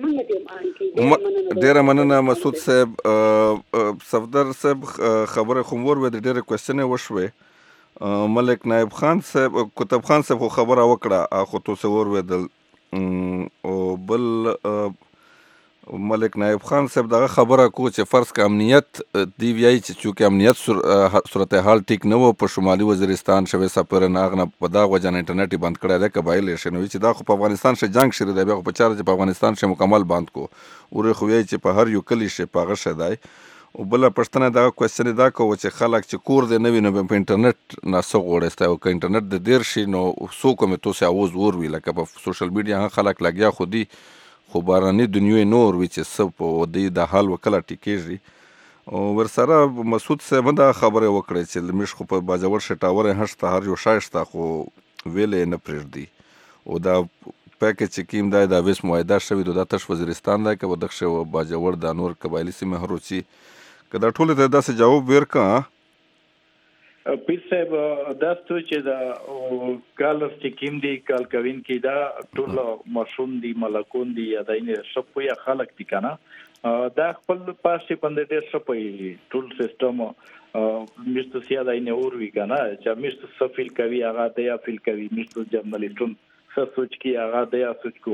شو ډیره مننه مسعود صاحب صفدر صاحب خبره خمور و د ډیره کوېسچن وشوه ملک نایب خان صاحب کتب خان صاحب خبره وکړه خو تو څور ودل او بل ملک نایب خان صاحب دغه خبره کو چې فرض کا امنیت دی وی چې چونکه امنیت صورتحال ټیک نه و په شمالي وزیرستان شوي سفر ناغنه په دا وجه انټرنیټ بند کړی دی قبایل شنوي چې دا خو په افغانستان شه جنگ شری دی بیا په چارج په افغانستان شه مکمل بند کو او خو یې چې په هر یو کلی شه پاغه شدای او بل پښتنه دا کوېسچن دا کو چې خلک چې کور دی نوی نو په انټرنیټ نه سو غوړسته او ک انټرنیټ د دیر شي نو سو کوم تو سه اوز ور وی لکه په سوشل میډیا خلک لګیا خو دی خو باراني دنیوي نور وی چې سب او د حال وکړه ټیکېږي او ورسره مسعود صاحب دا خبره وکړه چې مش خو په باجوړ شټاور هشته هر یو شایسته خو ویلې نه پرېږدي او دا پیکج چې کیم دا د ویس معاهده شوی د تش وزیرستان دا کې ودښه او باجوړ د نور قبایلی سیمه هروچی کدا ټول ته دا څه جواب ورکا پیر صاحب دا ستو چې دا کالر چې کیم دی کال کوین کې دا ټول مشون دی ملکون دی یا داینه شپو یا خلق دي کنه دا خپل پاسې باندې ډېر شپوي ټول سیستم مست سیا داینه اور وی کنه چې مست سفیل کوي هغه د یا فیل کوي مست جرنالیستون څه سوچ کی هغه د یا سوچ کو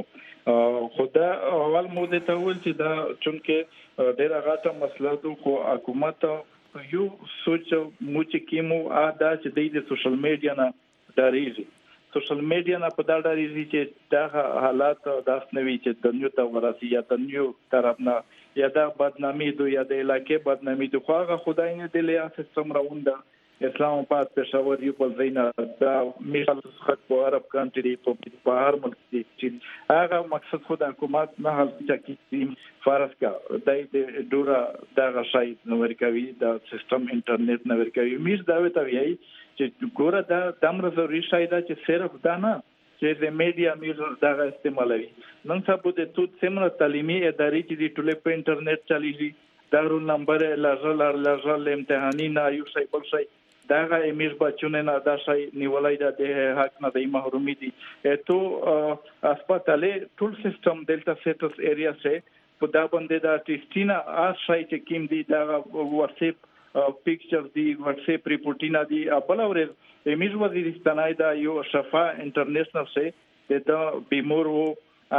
خدا اول موده ته ول چې دا چونکه ډېر غاټه مسله ده خو حکومت یو سوچ مو چې کیمو دا چې د سوشل میډیا نه ډاریږي سوشل میډیا نه په دا ډاریږي چې دا حالات داس نوي چې د نیو ته وراسي یا د نیو طرف نه یا دا بدنامي دو یا د علاقې بدنامي دو خو هغه خدای نه دی له سیستم راونده اسلام آباد پېښور یو بل ځای نه دا میشل خط په عرب کنټری په هر ملک کې هغه مقصد خو د حکومت نه حل چې فرض کا د ډورا دا غشای نو ورکوي د سیستم انټرنیټ نو ورکوي میز دا وته وی چې ګوره دا دمر ضروري شای دا چې صرف دا نه چې د میډیا میز دا استعمالوي نن سبا د توت سیمه تعلیمي ادارې چې د ټولې په انټرنیټ چلیږي دارو نمبر لازل امتحاني نه یو شای بل شای داغه امیر بچونه نه دا شای نیولای د حق نه د محرومي دي ته هسپتاله ټول سیستم دلتا سیټس ایریا سه په دا باندې دا ټیسټینا ا شای چې کیم دي دا واتساپ پکچر دي واتساپ ریپورټینا دي بل اورې امیر وزیرستان دا یو شفا انټرنیشنل سه د بیمور وو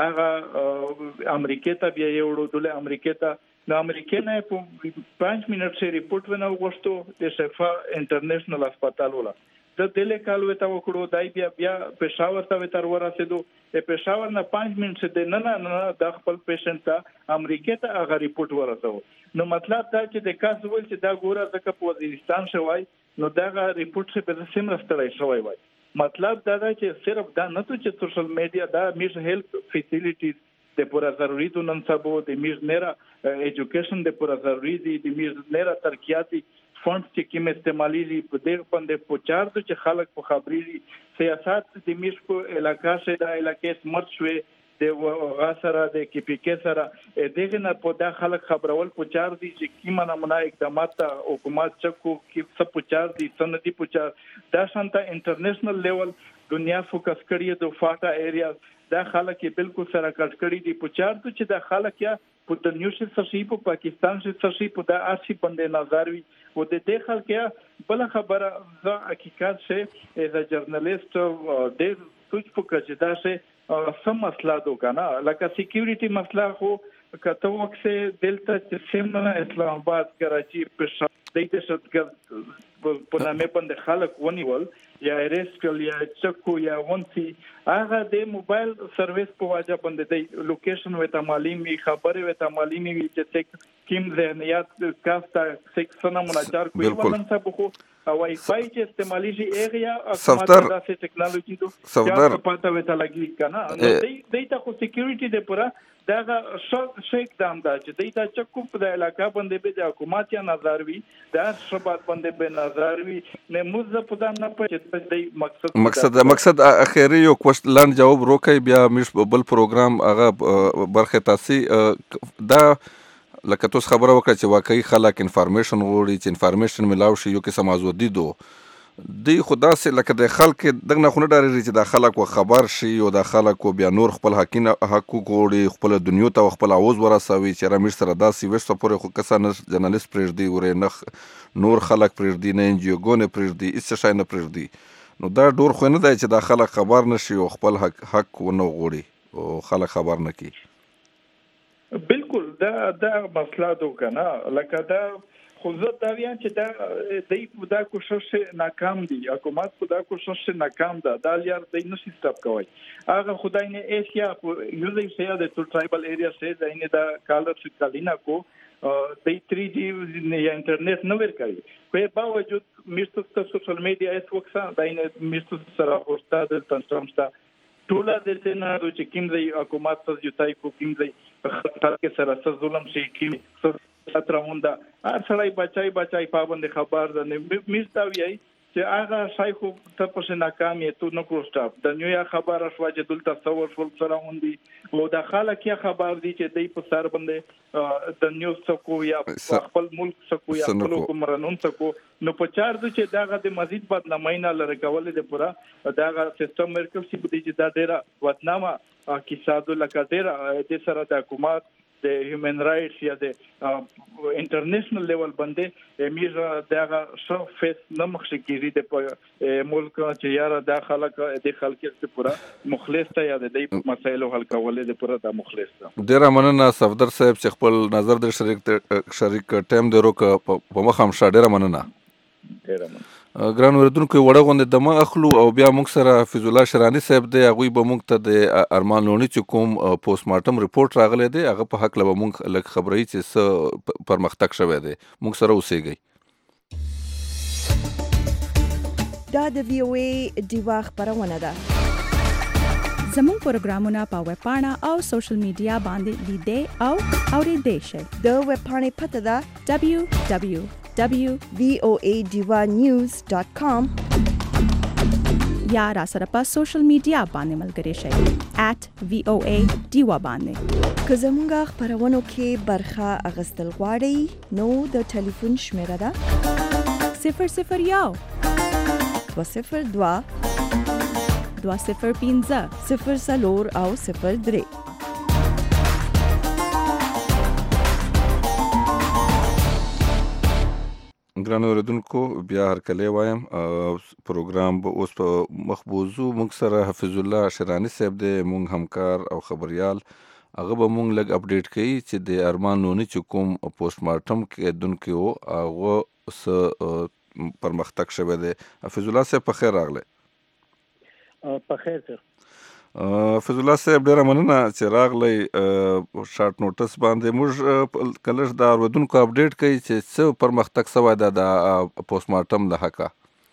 هغه امریکا ته بیا یوړو دله امریکا ته د امریکا نه په 5 منټ سره ریپورت ونه وغوښتو د شفا انټرنیشنل هسپتال ولا د دله کال وته وکړو دای بیا پېښور ته تر ورسېدو په پېښور نه 5 منټ سره نه د خپل پیشنټ ته امریکا ته هغه ریپورت ورسو نو مطلب دا چې د کاس ول چې دا ګوره ځکه په وزیرستان شوی نو دا ریپورت څخه په سیم راستړی شوی وای مطلب دا چې صرف دا نه ته چې سوشل میډیا دا میز هیلث فیسیلیټیز د پورا ضروري تو نن سبو د میز نره ایجوکیشن د پورا ضروري دي د میز نره ترقیاتی فند چې کوم استعمالي په دې باندې پوچار چې خلک په خبري سیاست د میز په علاقې سره د علاقې سمرت شوي د غاسره د کیپیکې سره دغه نه په دا خلک خبرول پوچار دي چې کیمه نمونه اقدامات حکومت چکو کې څه پوچار دي سندي پوچار دا شانته انټرنیشنل لیول دنیا فوکس کړی د فاټا ایریا دا خلک بالکل سره کټ کړی دي پوچار ته چې دا خلک یا په د نیو سرشي په پاکستان سرشي په د آسی باندې نظر وي او د دې خلک یا بل خبره ز حقیقت شه از جرنالیست د سوچ په کچه دا شه سم مسله دو کنه لکه سکیورټي مسله خو کته وخت دلته چې سیمه اسلام آباد کراچي په دایته شتګر په نامه باندې خلک ونیول یا ریسکل یا چکو یا ونسی هغه د موبایل سرویس په واجب باندې د لوکیشن وته معلومي خبره وته معلومي چې کیم ذهنیت کاستا سکسنه مناجر کوي ولن سبو واي فاي چې استعمالي شي ایریا سفتر د ټیکنالوژي دو سفتر پاتہ وته لګي کنه دایته خو سکیورټي د پورا دا شیک دام دا چې دیتا چکو په د علاقې باندې به د حکومت یا نظر وي دا شبات باندې به نظر وي نه موږ په دا نه پچې مقصد اخیری یو کوشلان جواب روکي بیا مش بل پروګرام هغه برخه تاسي دا لکه تاسو خبره وکړه چې واقعي خلک انفارمیشن غوړي چې انفارمیشن ملاو شي یو کې سمازودي دو دی خدا سه لکه د خلک دغه خونه ډاري چې د خلک و خبر شي او د خلک و بیا نور خپل حقوق غوړي خپل دنیا ته خپل आवाज ورسوي چې رامیر سره داسي وشته پورې خو کسان جرنالست پرېږدي ورې نه نور خلک پرېږدي نه انجیو ګونه پرېږدي هیڅ شي نه پرېږدي نو دا ډور خو نه دی چې د خلک خبر نشي او خپل حق ونه غوړي او خلک خبر نه کی بالکل دا مسله دو کنه لکه دا خو زه دا وایم چې دا کوشش ناکام دي حکومت په دا کوشش ناکام ده دا لار د نشي ستاپ کوي هغه خدای نه ایشیا یو ځای سره د ټرایبل ایریا سره د نه دا کالر شکالینا کو د 3G یا انټرنیټ نو ورکوي په باوجود میرته سوشل میډیا اس وکړه د نه میرته سره ورسته د تنظیمستا ټول د دې نه چې کوم ځای حکومت ته یوتای کو کوم ځای په خطر کې سره ظلم شي کوم ستروندا اصلای بچای پابند خبر ده میستاوی چې هغه شایخو ته په ناکامي ته نو کړسټاپ د نیو خبره شو چې دلته تصور فل سره وندي او د خلک یا خبر دي چې دای په سر باندې د نیو سکو یا خپل ملک سکو یا خپل کومرانون سکو نو په چار د چې داغه د مزید بدنامینه لره کول د پورا داغه سیستم مرکز چې د چې دا ډیره وطنامه کیسادو لکه ډیره د سره د حکومت د هیومن رائټس یا د انټرنیشنل لیول باندې میزه دغه سو فیس نمخ کیږي د ملک چې یاره د خلک ته پورا مخلص ته یا د دې مسایلو حل کول د پورا د مخلص ته. ډیر مننه صفدر صاحب چې خپل نظر د شریک ټیم د روک په مخ هم ډیر مننه. ګران اوریدونکو وړه غونډه د ما اخلو او بیا موږ سره حفیظ الله شرانی صاحب دی هغه به موږ ته د ارمان لونی چې کوم پوسټ مارټم ریپورت راغلی دی هغه په حق له موږ لږ خبري چې څه پرمختګ شوی دی موږ سره اوسېږئ. دا د وی او ای دیوا خبرونه ده. زموږ پروګرامونه په ویب پاڼه او سوشل میډیا باندې لیدئ او اورېدئ شئ. د ویب پاڼې پته ده www.voanews.com یا را سره په سوشل میډیا باندې ملګري شئ @VOA دیوا باندې. که زموږ خبرونو کې برخه اخیستل غواړئ نو د ټلیفون شمیره ده 001 202 205 04 او 03. ګران اوریدونکو بیا هر کله وایم پروګرام به اوس په مخبوزو موږ سره حفیظ الله شرانی صاحب دی موږ همکار او خبريال هغه به موږ لږ اپډیټ کوي چې د ارمان لونی چې کوم پوسټ مارټم کې دونکو هغه س پرمختګ شوه دی. حفیظ الله صاحب په خیر راغله. په خیر سره حفیظ الله صاحب ډیره مننه چې راغلی شارټ نوټس باندې موږ کلش د اوریدونکو اپډیټ کوي چې څه پرمختګ شوی دی د پوسټ مارټم له حقه.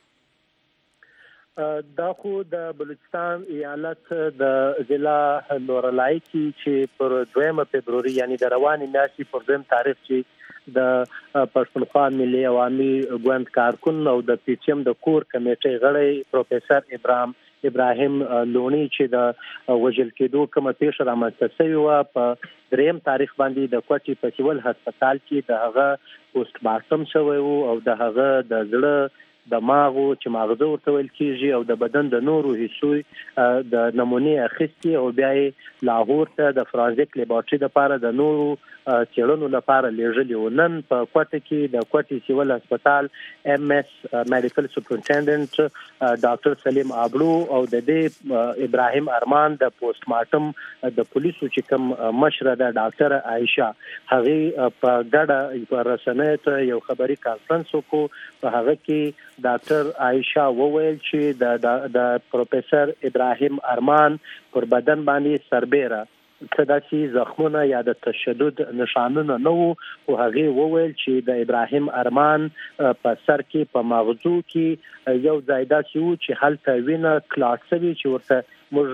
دا خو د بلوچستان ایالت د ضلع لورلای چې پر 2 فبروري یعنی د روانې میاشتې پر 2 تاریخ چې د پښتونخوا ملي عوامي ګوند کارکون او د پی ټی ایم د کور کمیټې غړی پروفیسر ابراهیم لونی چې د وژل کېدو کومه پیښه رامنځته شوې وه په 3 تاریخ باندې د کوټې په سیول هسپتال کې د هغه پوسټ مارټم شوی و او د هغه د زړه د ماغو چې ماغزه ورته ویل کېږي او د بدن د نورو حصو د نمونې اخیستې او بیا یې لاهور ته د فرانزیک لیبارټري لپاره د نورو څېړنو لپاره لیږلي و. نن په کوټه کې د کوټې سیول هسپتال ایم اس میډیکل سپرنټنډنټ ډاکټر سلیم آبلو او د دې ابراهیم ارمان د پوسټ مارټم د پولیسو چې کوم مشره ده ډاکټر عائشه هغه په ګډه په رسنیو ته یو خبري کانفرنس وکړو. په هغه کې ډاکټر عائشه وویل چې د پروفیسر ابراهیم ارمان پر بدن باندې سربېره څه داسې زخمونه یا د تشدد نشانونه نه وو او هغه وویل چې د ابراهیم ارمان په سر کې په مغزو کې یو ځای داسې وو چې هلته وینه کلاټ شوی چې ورته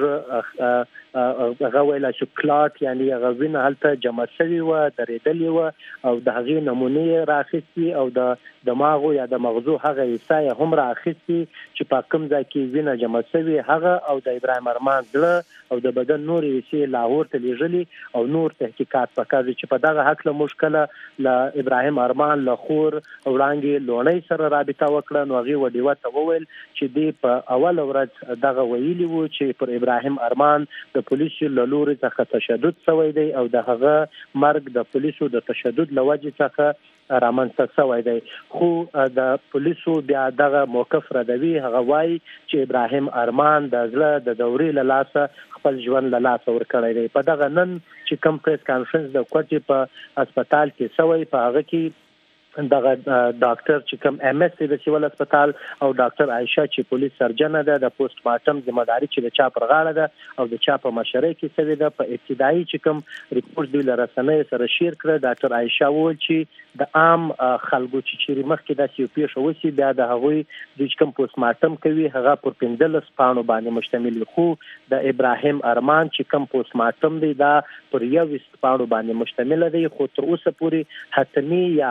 موږ هغه ویل چې کلاټ یعنی هغه وینه هلته جمع شوی و درېدلې و او د هغې نمونې راخیستي او د دماغو یا د مغزو هغه حصه هم راخیستي چې په کوم ځای کې وینه جمع شوی هغه او د ابراهیم ارمان زړه او د بدن نورې حصې لاهور ته لیږلي او نور تحقیقات پکار دي چې په دغه حق له مشکله له ابراهیم ارمان له خور وړانګې لونی سره رابطه وکړه نو هغې وډیوه ته وویل چې دی په اول ورځ دغه ویلي وو چې پر ابراهیم ارمان د پولیسو له لوري څخه تشدد شوی دی او د هغه مرګ د پولیسو د تشدد له وجې څخه رامنځته شوی دی. خو د پولیسو بیا دغه موقف ردوي. هغه وایي چې ابراهیم ارمان د زړه د دورې له لاسه خپل ژوند له لاسه ورکړی دی. په دغه نن چې کوم پریس کانفرنس د کوټې په هسپتال کې شوی په هغه کې دغه ډاکټر چې کوم ایم اس د سیول هسپتال او ډاکټر عائشه چې پولیس سرجن ده د پوسټ مارټم ذمہداري چې د چا پر غاړه ده او د چا په مشرۍ کې شوې ده په ابتدایي چې کوم ریپورت دوی له رسنیو سره شیر کړ. ډاکټر عائشه وویل چې د عام خلکو چې چیرې مخکې داسې یو پیښه وشي بیا د هغوی دوی چې کوم پوسټ مارټم کوي هغه پر 15 پاڼو باندې مشتمل خو د ابراهیم ارمان چې کوم پوسټ مارټم دی دا پر 21 پاڼو باندې مشتمل دی خو تر اوسه پورې حتمي یا غفاین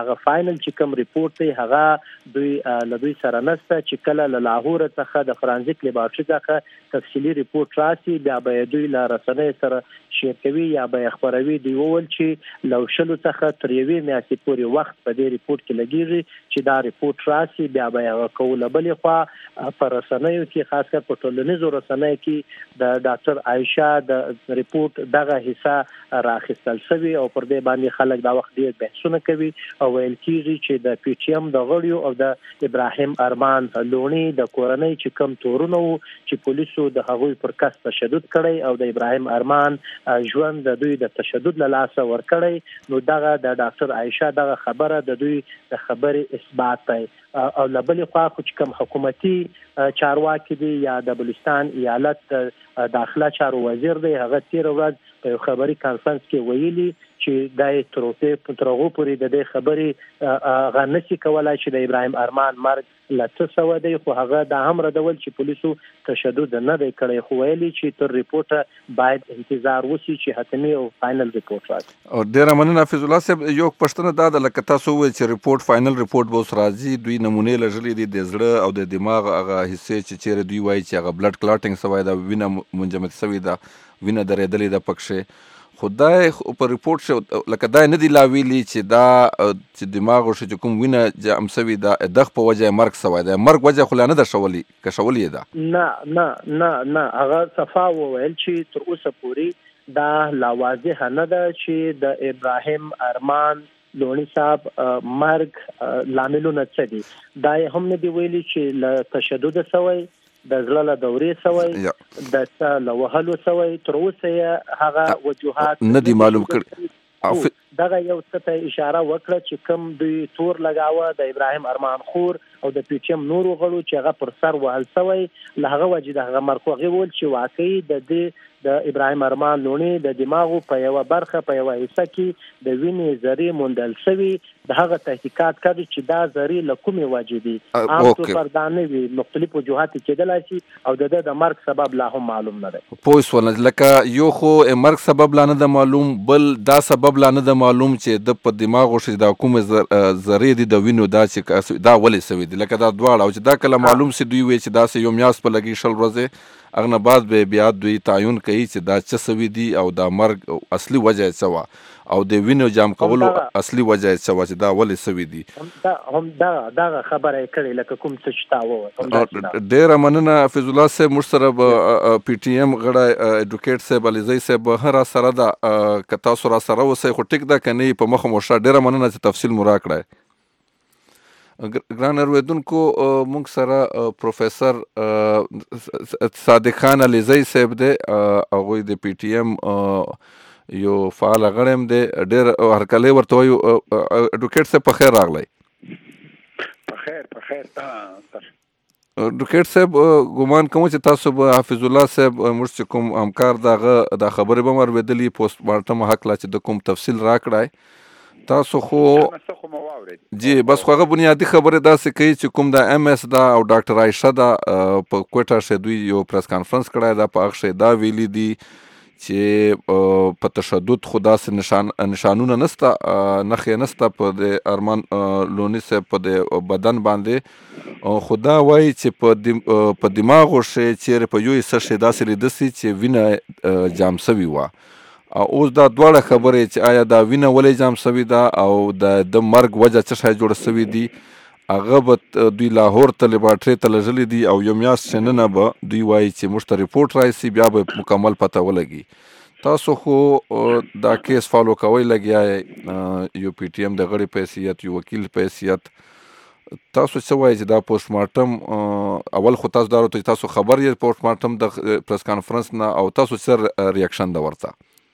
فاینل چې کوم ریپورت دی هغه دوی له دوی سره نشته چې کله له لاهور څخه د فرانزیک لیبارټري څخه تفصیلي ریپورت راسي بیا به دوی له رسنۍ سره شیر کوي یا به خبروي. دوی وویل چې له شلو څخه تر یوې میاشتې پورې وخت په دې ریپورت کې لګیږي چې دا ریپورت راسي بیا به هغه کوله. بلې خوا په رسنیو کې خاص کر په ټولنیزو رسنیو کې د ډاکټر عایشه د ریپورت دغه حصہ راخیستل شوی او پر دې باندې خلک دا وخت ډیر بحثونه کوي او ویل کیږي چې د پی ټی ایم د غړیو او د ابراهیم ارمان لونی د کورنۍ چې کم تورونه چې پولیسو د هغوی پر کس تشدد کړی او د ابراهیم ارمان ژوند د دوی د تشدد له لاسه ورکړی نو دغه د ډاکټر عایشه دغه خبره د دوی د خبرې اثبات دی. او لبلې خوا خو چې کوم حکومتي چارواکي دي یا د بلوچستان ایالت داخله چارو وزیر دی هغه تیر ورځ په خبري کانفرنس کې ویلي چې دای ترغو پورې د دې خبري غنسي کولای چې د ابراهیم ارمان مرګ لته سو دی خو هغه د هم ردول چې پولیسو تشدد نه دی کړی خو ویلي چې تر ریپورت باید انتظار وسی چې حتمي او فائنل ریپورت راځي. او ډیر مننه حفیظ الله صاحب. یو پښتنه دا د لکه تاسو وایي چې ریپورت فائنل ریپورت به راځي دوی نمونه لږلې دي د زړه او د دماغ هغه حصے چې چیرې دوی وایي چې هغه بلډ کلاټینګ سوی دا وینه منجمد سوی دا وینه درېدلې د پکښې خدای په ریپورت شو لکه دا نه دی لا ویلي چې دا چې دماغ او چې کوم وینه جام سوی دا دغه په وجه مرګ سوی دا مرګ وجه خو نه ده شولي که شولي دا نه هغه صفا وویل چې تر اوسه پوری دا لا واضح نه ده چې د ابراهیم ارمان لونی صاحب مرګ لاملونه څه دي. دا هم نه دی ویلي چې له تشدد سوی د زړه له دورې سوی د څه له وهلو سوی تر اوسه هغه وجوهات نه دي معلوم کړي. دغه یو څه ته اشاره وکړه چې کوم دوی تور لګاوه د ابراهیم ارمان خور او د پی ټی ایم نور غړو چې هغه پر سر وهل سوی له هغه وجه د هغه مرکوغي ول چې واقعي د دې د ابراهیم ارمان لونی د دماغو په یو برخه په یو حصہ کې د وینې ذری موندل شوی د هغه تحقیقات کړي چې دا ذری له کومه وجه دي عام طور پر دانه وی مختلف وجوهات کېدلای شي او د مرګ سبب لا هم معلوم نه دی. پوه لکه یو خو مرګ سبب لا نه ده معلوم بل دا سبب لا نه ده معلوم چې د په دماغ او د کومه ذری دي د وینو دا چې دا ولې سوي دي لکه دا دواړه او چې دا کله معلوم سي دوی وي چې دا سه یو میاس په لګي شل ورځې اغه بعد به بیا دوی تعین کوي چې دا څه سوي دي او دا مرګ اصلي وجه څه او د وینو جام کولو اصلي وجه څه چې دا ولې سوي دي. دا خبره کړي لکه کوم څه شتاوه. ډیر مننه حفیظ الله صاحب. مشترب پی ټی ایم غړی اډوکیټ صاحب علیزی صاحب هر سره دا ک تاسو را سره وسه خو ټیک دا کني په مخ مو ډیر مننه چې تفصیل مو راکړی. ګران اوریدونکو موږ سره پروفیسر صادق خان علیزی صاحب دی هغه د پی ټی ایم یو فعال غړم دی ډیر هرکله ورته یو اډوکیټ صاحب په خیر راغلی. په خیر اډوکیټ صاحب ګومان کوم چې تاسو به حفیظ الله صاحب موږ کوم همکار دغه د خبرې به مرویدلی پوسټ مارټم حق لا چې د کوم تفصیل راکړای تاسو خو جی بس خو هغه بنیادی خبره داسې کوي چې کوم د ام اس دا او ډاکټر عایشه دا په کوټه شه دوی یو پریس کانفرنس کړای دا په هغه دا ویلي دي چې په تشدد خدا سه نشانونه نسته نخې نسته په د ارمان لونی سه په د بدن باندې خدا وایي چې په دماغ شه چیرې په یو څه شه داسې لیدسي چې وینه جام سوي وا او اوس دا دواړه خبرې چې آیا دا وینه ولې جام سوي ده او د مرګ وجه څه شی جوړ سوي دي هغه به دوی لاهور ته لیبارټري ته لږلي دي او یو میاشت شننه به دوی وایي چې موږ ته ریپورټ راشي بیا به مکمل پته ولګي. تاسو خو دا کیس فالو کوئ لګیا یو پی ټی ایم د غړي په حیثیت یو وکیل په حیثیت تاسو څه وایي چې دا پوسټ مارټم اول خو تاسو دارو ته تاسو خبر یې پوسټ مارټم د پریس کانفرنس نه او تاسو څه ریاکشن دا ورته؟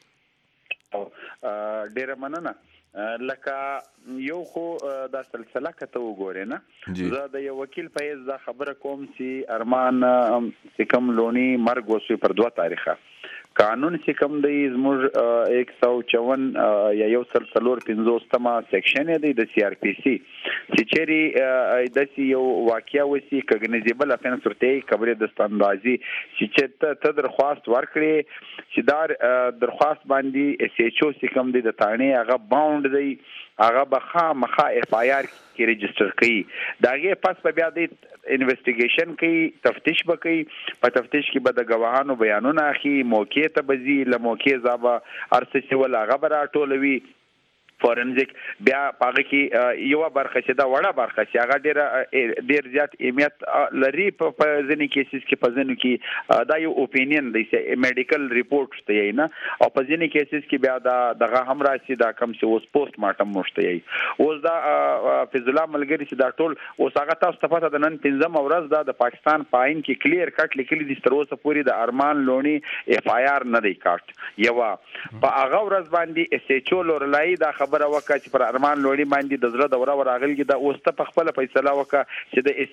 ډیره مننه. لکه یو خو دا سلسله کته وګورئ نه زه د یو وکیل په حیث دا خبره کوم چې ارمان سکم لونی مرګ وسوي پر 2 تاریخه قانون چې کوم دی زموږ 154 یا 145 سیکشن دی د سی آر پی سی چې چیرې د یو واقعیا وسی کګنیزیبل افنس ورته کبرې د ستاندازي چې ته درخواست ورکړي چې دا درخواست باندې اس ایچ او چې کوم دی د تانه هغه باوند دی هغه به خامخا اف آی آر کې ريجستر کړي داغه پس په بیا د انویسټیګیشن کوي تفتیش وکړي په تفتیش کې به د گواهانو بیانونه اخی موقع ته بزي لموقع زابه ارسسي ولا غبره ټولوي فورنزیک بیا پاګه کې یو برخه چې دا وړه برخه چې هغه ډیر زیات اهمیت لري په ځینې کیسز کې په ځینو کې دا یو اوپینین دی چې میډیکل ریپورټ دی نه او په ځینې کیسز کې بیا دا دغه هم راشي دا کم چې اوس پوسټ مارټم مشته ای اوس دا فیض الله ملګری چې دا ټول اوس هغه تاسو ته پته د نن 15 ورځ دا د پاکستان پاین کې کلیر کټ لیکلي دي تر اوسه پورې د ارمان لونی اف آی آر نه دی کاټ یو په هغه ورځ باندې اس ایچ او لورلای دا خبره وکړه چې پر ارمان لوړی باندې د زړه دوره ورغلګي د اوسته په خپل فیصله وکړه چې د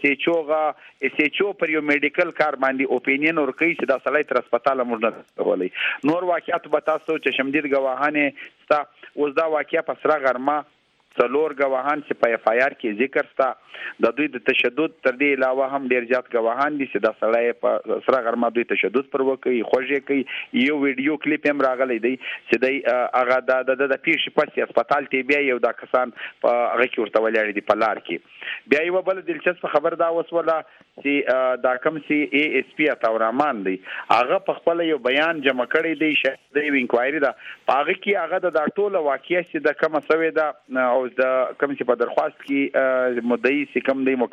اس ایچ او پر یو میډیکل کار باندې اوپینین ورکړي چې دا سړی تر هسپتال موږ نه ولې نور واقعیت به تاسو چې شمدید گواهانه ستا اوس دا واقعیا په سره غرمه څلور گواهان چې په اف آی آر کې ذکر ستا د دوی د تشدد تر دې علاوه هم ډیر زیات گواهان دي چې دا سړی په سره غرمه دوی تشدد پر وکړي خوږی کوي یو ویډیو کلیپ هم راغلی دی چې دی هغه د پیښې پس هسپتال ته بیا یو دا کسان په هغه کې ورته ولاړ دي په لار کې بیا یو بل دلچسپ خبر دا وسوله چې دا کم سي اي اس پی عطاورحمان دی هغه په خپل یو بیان جمع کړی دی چې د انکوایري دا هغه کې هغه د ټوله واقعي چې د کومه سوي دا او د کوم چې په درخواست کې مدعي چې کوم دی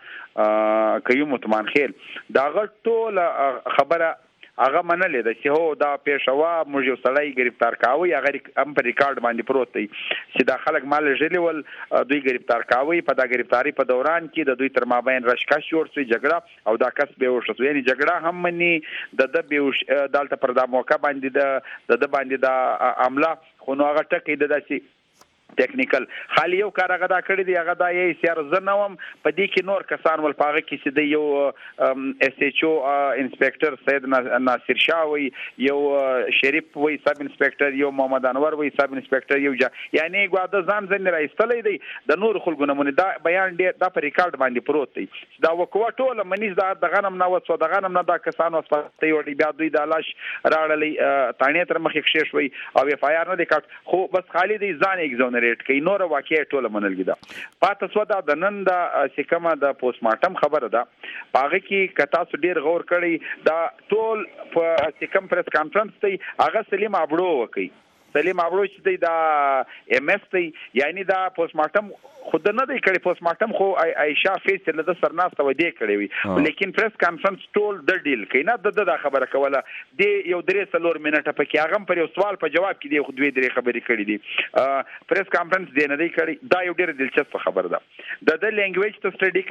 مقدمه قیوم عثمان خیل دا ټول خبره هغه منلې ده چې هو دا پیښوا موږ یو سړی گرفتار کاوه هغه هم په ریکارډ باندې پروت دی چې دا خلک مال ژلې ول دوی گرفتار کاوه په دا گرفتاری په دوران کې د دوی تر مابین رشکش جوړ شوی جګړه او دا کس به وشو یعنی جګړه هم مني د به دالته پر دا موقع باندې د باندې دا عمله خو نو هغه ټکی د داسي ټیکنیکل خالی یو کار هغه دا کړی دی هغه دا یې سیار زنوم په دې کې نور کسان ول پاغه کې چې د یو اس ایچ او انسپکټر سید ناصر شاه وي یو شریف وي سب انسپکټر یو محمد انور وي سب انسپکټر یو یعنی ګواده ځان راایستلې دی د نور خلکو نمونه دا بیان دی دا په ریکارډ باندې پروت دی دا وکوا ټول منیز دا د غنم نه وڅو د غنم نه دا کسانو سپارته یو بیا دوی د لاش راړلې تانې تر مخې کې شوي او اف آی آر نه دی کټ خو بس خالد ځان ایگزونریټ کوي نور واقعي ټوله منلګي دا پاتې سو دا د نن دا سکما د پوسټ مارټم خبره ده پاغه کې کتا سو ډیر غور کړی دا ټول په سکم پریس کانفرنس ته هغه سلیم ابړو وکي سلیم ابړو چې دا ام اس ته یعنی دا پوسټ مارټم خود نه دی کړی پوسټ مارټم خو عائشہ فیصل له سرناست و دی کړی وي لیکن پریس کانفرنس ټول د ډیل کینا د خبره کوله دی یو 3 منټه پکې هغه پر یو سوال په جواب کې دی خو 2 خبرې کړې دي پریس کانفرنس دی نه دی کړی دا یو ډیر دلچسپ خبر ده د لینګویج ته سټډي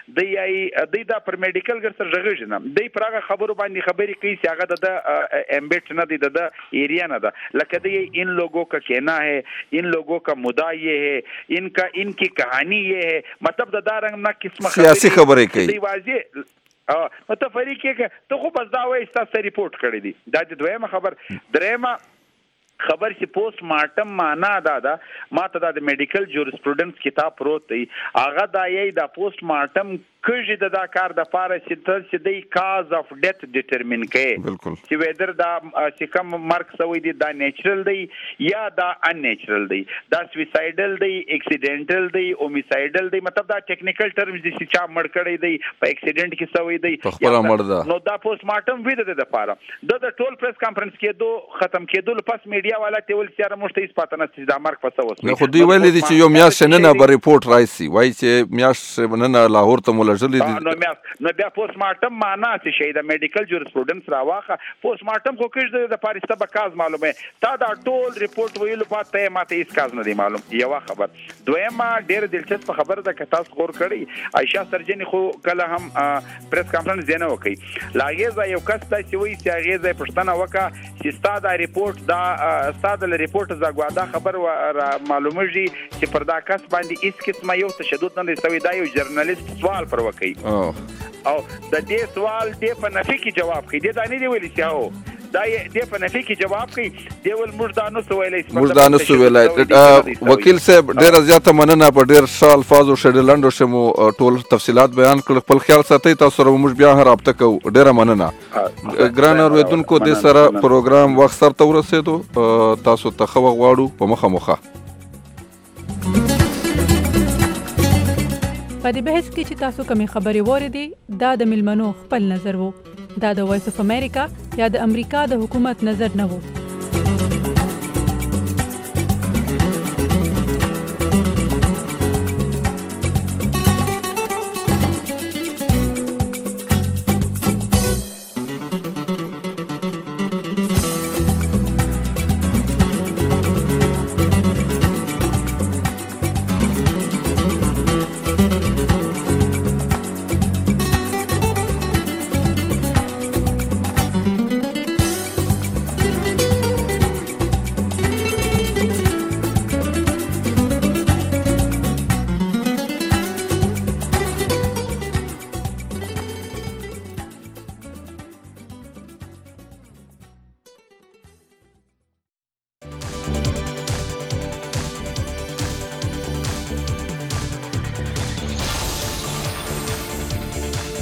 کا دی دا پر میډیکل ګر سره رغږ نه دی پرغه خبرو باندې خبرې کوي چې هغه د امبټ نه دی د ایریا نه ده لکه دی ان لوگوں کا کہنا ہے ان لوگوں کا مدعا یہ ہے ان کی کہانی یہ ہے مطلب د دارنګ نه قسمه سیاسي خبرې کوي دی واضح متفریق کې ته خو بس دا وایي تاسو ریپورت کړی دی دا د دویمه خبر درېمه خبر چې پوسټ مارټم معنا دا ما ته د میډیکل جورسپروډنس کتاب پروت دی هغه دا یی د پوسټ مارټم کږي دا کار د پاره چې د کاز اف ډیث ډیټرمین کوي چې ویدر دا چې کوم مارک سوی دی دا نیچرل دی یا دا ان نیچرل دی دا سویسایډل دی اکسیډنټل دی اومیسایډل دی مطلب دا ټیکنیکل ټرمز دي چې چا مړ کړی دی په اکسیډنټ کې سوی دی نو دا پوسټ مارټم وی د پاره د ټول پریس کانفرنس کې ختم کېدل پس میډیا والا ته ول چې مشته هیڅ پاتنه چې دا مارک پسو وسو خو دوی ویل دي چې یو میاش نن به ریپورت راځي وایي چې میاش نن لاهور ته نو بیا پوسټ مارټم معنا څه شي د میډیکل جورسپروډنس راواخه پوسټ مارټم خو کېږي د پاریسته به کاز معلومه تا دا ټول ریپورت ویلو پاتې ماته هیڅ کاز نه دی معلوم یو خبر دویمه ډېر دلچسپ خبره ده که تاسو غور کړئ عائشہ سرجن خو کله هم پریس کانفرنس دی نه وکي لاګه یو کس ته چې وایي چې هغه ځای پښتنه وکا چې ستاسو ریپورت دا ستاسو ریپورت زګواده خبر معلومه چې پر دا کس باندې هیڅ قسمه یو تشدد نه دی سوی دا یو جرنالست سوال پر وکي او د دې سوال دې په نفي کې جواب کوي دا نه دی ویلي چې دا دې په نفي کې جواب کوي دی ول مردانو سویلای وکیل صاحب ډیر زیاته مننه په ډیر ښه الفاظو شډلندو شمو ټول تفصيلات بیان کړل خپل خیال ساتي تاسو سره موږ بیا رابطه کوو ډیره مننه ګران اوریدونکو د سره پروګرام وخت سره ورسېدو تاسو ته خو غواړو په مخه په دې بحث کې چې تاسو کومې خبرې واورېدې دا د ملمنو خپل نظر وو. دا د وایس اف امریکا یا د امریکا د حکومت نظر نه وو.